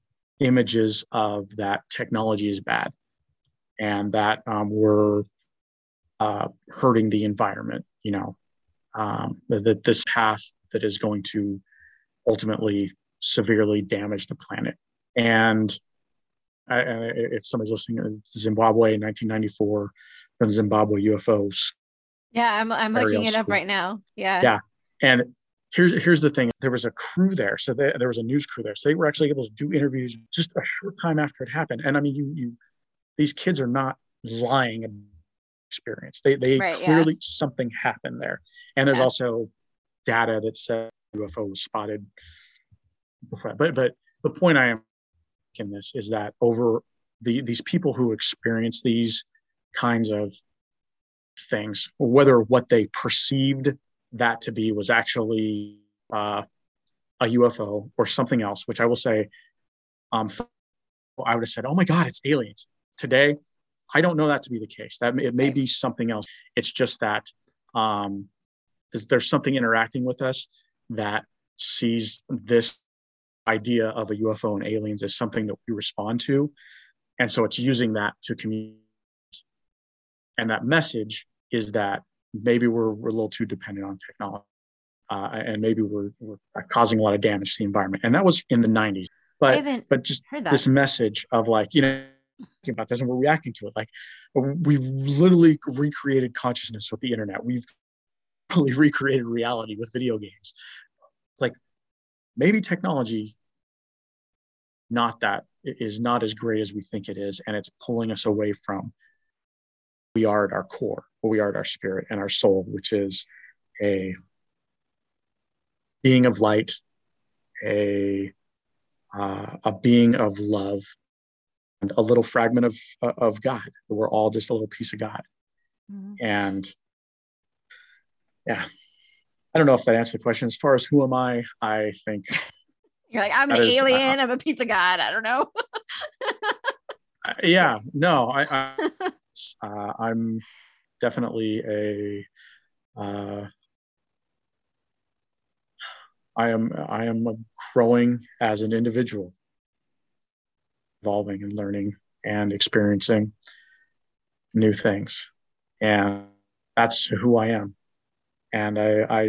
images of that technology is bad, and that um, we're uh, hurting the environment, you know, um, that this path that is going to ultimately severely damage the planet. And I, if somebody's listening, Zimbabwe in nineteen ninety-four, from Zimbabwe U F Os. Yeah, I'm I'm looking it up right now. Yeah. Yeah. And here's here's the thing. There was a crew there. So they, there was a news crew there. So they were actually able to do interviews just a short time after it happened. And I mean, you you these kids are not lying about experience. They they right, clearly yeah. something happened there. And there's yeah. also data that said U F O was spotted before. But but the point I am in this is that over the these people who experience these kinds of things, whether what they perceived that to be was actually uh, a U F O or something else, which I will say, um, I would have said, oh my God, it's aliens. Today, I don't know that to be the case. That it may be something else. It's just that um, there's, there's something interacting with us that sees this idea of a U F O and aliens as something that we respond to. And so it's using that to communicate. And that message is that maybe we're, we're a little too dependent on technology, uh, and maybe we're, we're causing a lot of damage to the environment. And that was in the nineties. But but just this message of like, you know, about this, and we're reacting to it. Like, we've literally recreated consciousness with the internet. We've really recreated reality with video games. It's like, maybe technology not that is not as great as we think it is, and it's pulling us away from who we are at our core, who we are at our spirit and our soul, which is a being of light, a uh, a being of love, and a little fragment of of God. We're all just a little piece of God. Mm-hmm. And yeah, I don't know if that answers the question. As far as who am I, I think you're like, I'm an is, alien. Uh, I'm a piece of God. I don't know. yeah, no, I, I uh, I'm definitely a. Uh, I am I am growing as an individual, evolving and learning and experiencing new things, and that's who I am. And I, I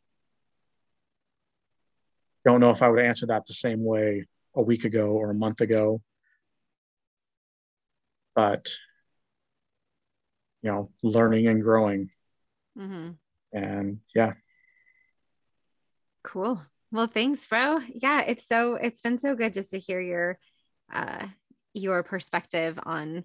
don't know if I would answer that the same way a week ago or a month ago, but you know, learning and growing, mm-hmm. and yeah. Cool. Well, thanks, bro. Yeah, it's so it's been so good just to hear your uh your perspective on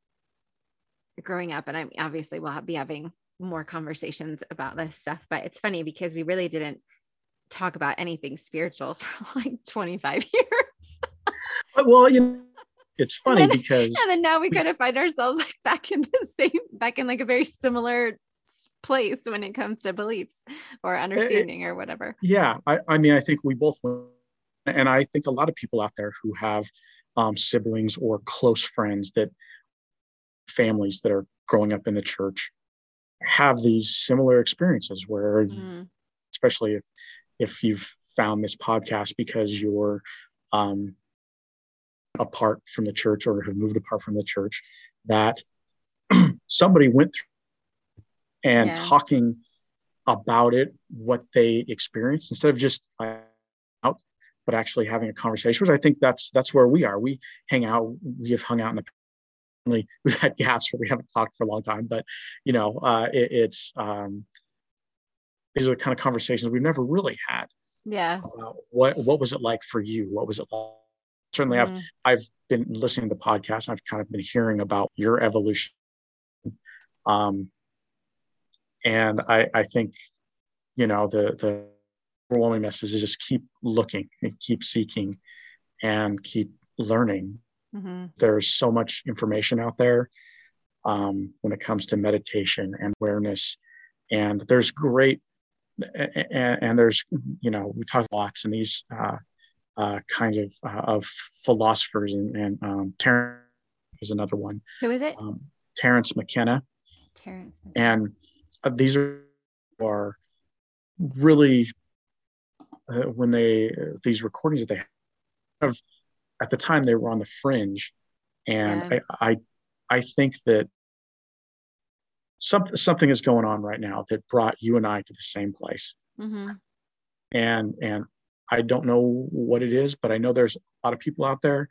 growing up. And I obviously will be having more conversations about this stuff, but it's funny because we really didn't talk about anything spiritual for like twenty-five years. Well, you know, it's funny and then, because and then now we we, kind of find ourselves like back in the same, back in like a very similar place when it comes to beliefs or understanding it, or whatever. Yeah. I, I mean, I think we both went, and I think a lot of people out there who have um, siblings or close friends, that families that are growing up in the church, have these similar experiences where, mm. especially if if you've found this podcast because you're um, apart from the church or have moved apart from the church, that somebody went through and yeah. talking about it, what they experienced, instead of just out, but actually having a conversation, which I think that's that's where we are. We hang out, we have hung out in the family. We've had gaps where we haven't talked for a long time, but you know, uh, it, it's um, these are the kind of conversations we've never really had. Yeah. Uh, what what was it like for you? What was it like? Certainly, mm-hmm. I've I've been listening to podcasts, and I've kind of been hearing about your evolution. Um, and I I think, you know, the the overwhelming message is just keep looking and keep seeking and keep learning. Mm-hmm. There's so much information out there um, when it comes to meditation and awareness, and there's great and, and there's, you know, we talk lots and these uh, uh, kinds of uh, of philosophers, and, and um, Terence is another one. Who is it? Um, Terence McKenna. Terence. And uh, these are are really uh, when they uh, these recordings that they have, at the time they were on the fringe, and yeah. I, I I think that something something is going on right now that brought you and I to the same place. Mm-hmm. And and I don't know what it is, but I know there's a lot of people out there.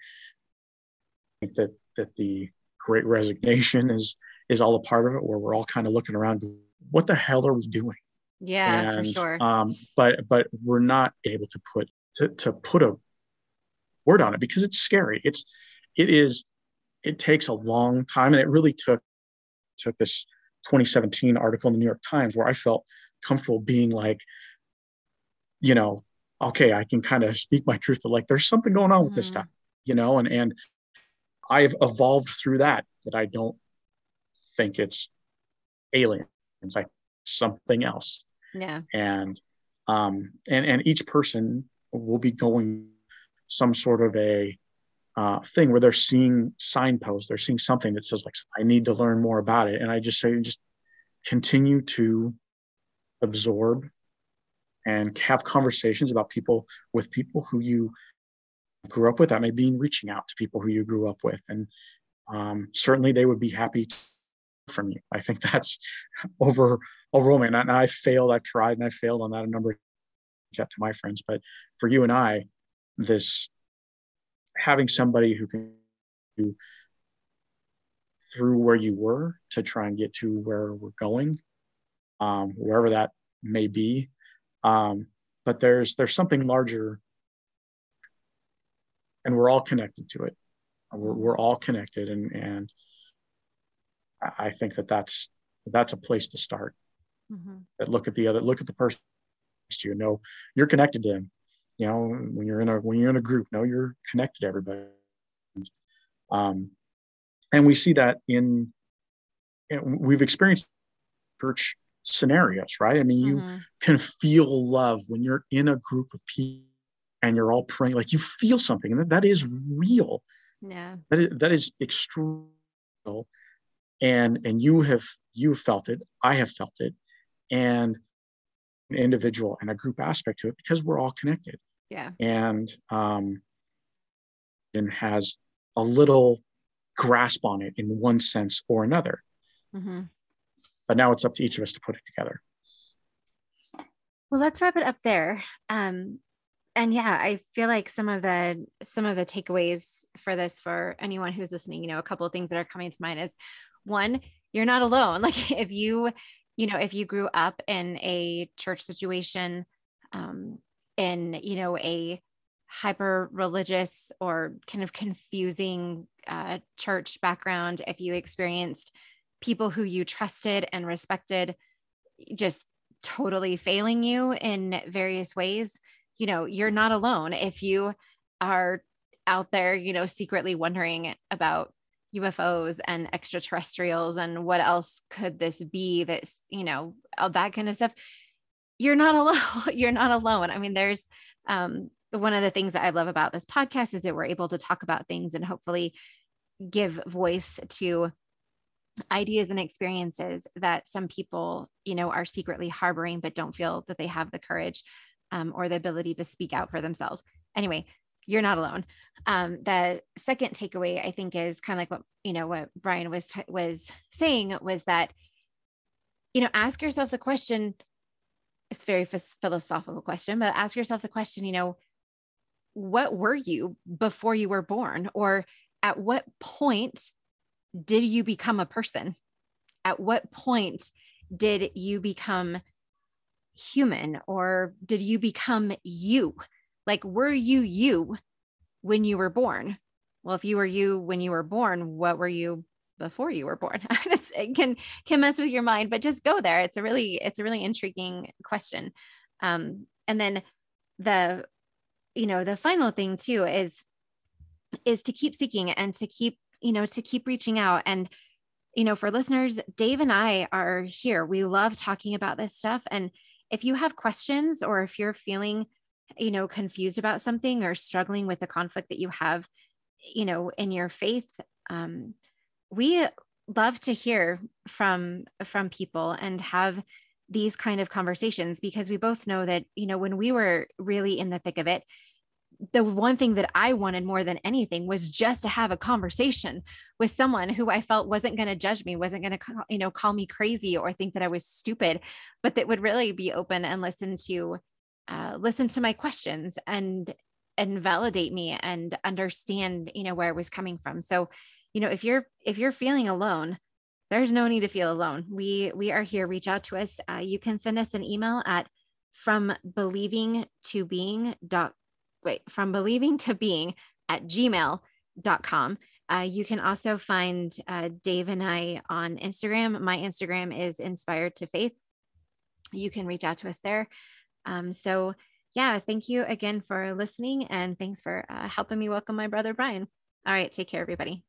I think that that the Great Resignation is is all a part of it, where we're all kind of looking around, what the hell are we doing? Yeah, and, for sure. Um, but but we're not able to put to, to put a word on it because it's scary. It's it is it takes a long time, and it really took took this twenty seventeen article in the New York Times where I felt comfortable being like, you know, okay, I can kind of speak my truth, but like there's something going on with mm-hmm. this stuff, you know, and and I've evolved through that. That I don't think it's aliens, like something else. Yeah. And um and and each person will be going some sort of a uh thing where they're seeing signposts, they're seeing something that says like, I need to learn more about it. And I just say, just continue to absorb and have conversations about people with people who you grew up with. That may be reaching out to people who you grew up with, and um certainly they would be happy to from you. I think that's over overwhelming. And I failed, I've tried and I failed on that a number of get to my friends. But for you and I, this having somebody who can do through where you were to try and get to where we're going, um, wherever that may be. Um, but there's there's something larger, and we're all connected to it. We're, we're all connected, and and I think that that's that's a place to start. Mm-hmm. That look at the other, look at the person next to you. Know you're connected to them. You know, when you're in a when you're in a group, know you're connected to everybody. Um, and we see that in, in we've experienced church scenarios, right? I mean, you mm-hmm. can feel love when you're in a group of people and you're all praying. Like you feel something, and that, that is real. Yeah, that is, that is extreme. And and you have you felt it, I have felt it, and an individual and a group aspect to it because we're all connected. Yeah. And um and has a little grasp on it in one sense or another. Mm-hmm. But now it's up to each of us to put it together. Well, let's wrap it up there. Um and yeah, I feel like some of the some of the takeaways for this for anyone who's listening, you know, a couple of things that are coming to mind is, one, you're not alone. Like if you, you know, if you grew up in a church situation, um, in, you know, a hyper religious or kind of confusing uh, church background, if you experienced people who you trusted and respected just totally failing you in various ways, you know, you're not alone. If you are out there, you know, secretly wondering about U F Os and extraterrestrials and what else could this be, that's, you know, all that kind of stuff, you're not alone. You're not alone. I mean, there's um, one of the things that I love about this podcast is that we're able to talk about things and hopefully give voice to ideas and experiences that some people, you know, are secretly harboring, but don't feel that they have the courage um, or the ability to speak out for themselves. Anyway, you're not alone. Um, the second takeaway, I think, is kind of like what, you know, what Brian was, t- was saying, was that, you know, ask yourself the question, it's a very f- philosophical question, but ask yourself the question, you know, what were you before you were born? Or at what point did you become a person? At what point did you become human? Or did you become you? Like, were you you when you were born? Well, if you were you when you were born, what were you before you were born? It's, it can can mess with your mind, but just go there. It's a really it's a really intriguing question. Um, and then the you know the final thing too is is to keep seeking and to keep you know to keep reaching out. And you know for listeners, Dave and I are here. We love talking about this stuff. And if you have questions, or if you're feeling you know, confused about something or struggling with the conflict that you have, you know, in your faith, um, we love to hear from, from people and have these kind of conversations, because we both know that, you know, when we were really in the thick of it, the one thing that I wanted more than anything was just to have a conversation with someone who I felt wasn't going to judge me, wasn't going to, you know, call me crazy or think that I was stupid, but that would really be open and listen to Uh, listen to my questions and and validate me and understand, you know, where I was coming from. So, you know, if you're if you're feeling alone, there's no need to feel alone. We we are here. Reach out to us. Uh, you can send us an email at from believing to being dot wait from believing to being at gmail dot com. Uh, you can also find uh, Dave and I on Instagram. My Instagram is Inspired to Faith. You can reach out to us there. Um, so yeah, thank you again for listening, and thanks for uh, helping me welcome my brother, Brian. All right. Take care, everybody.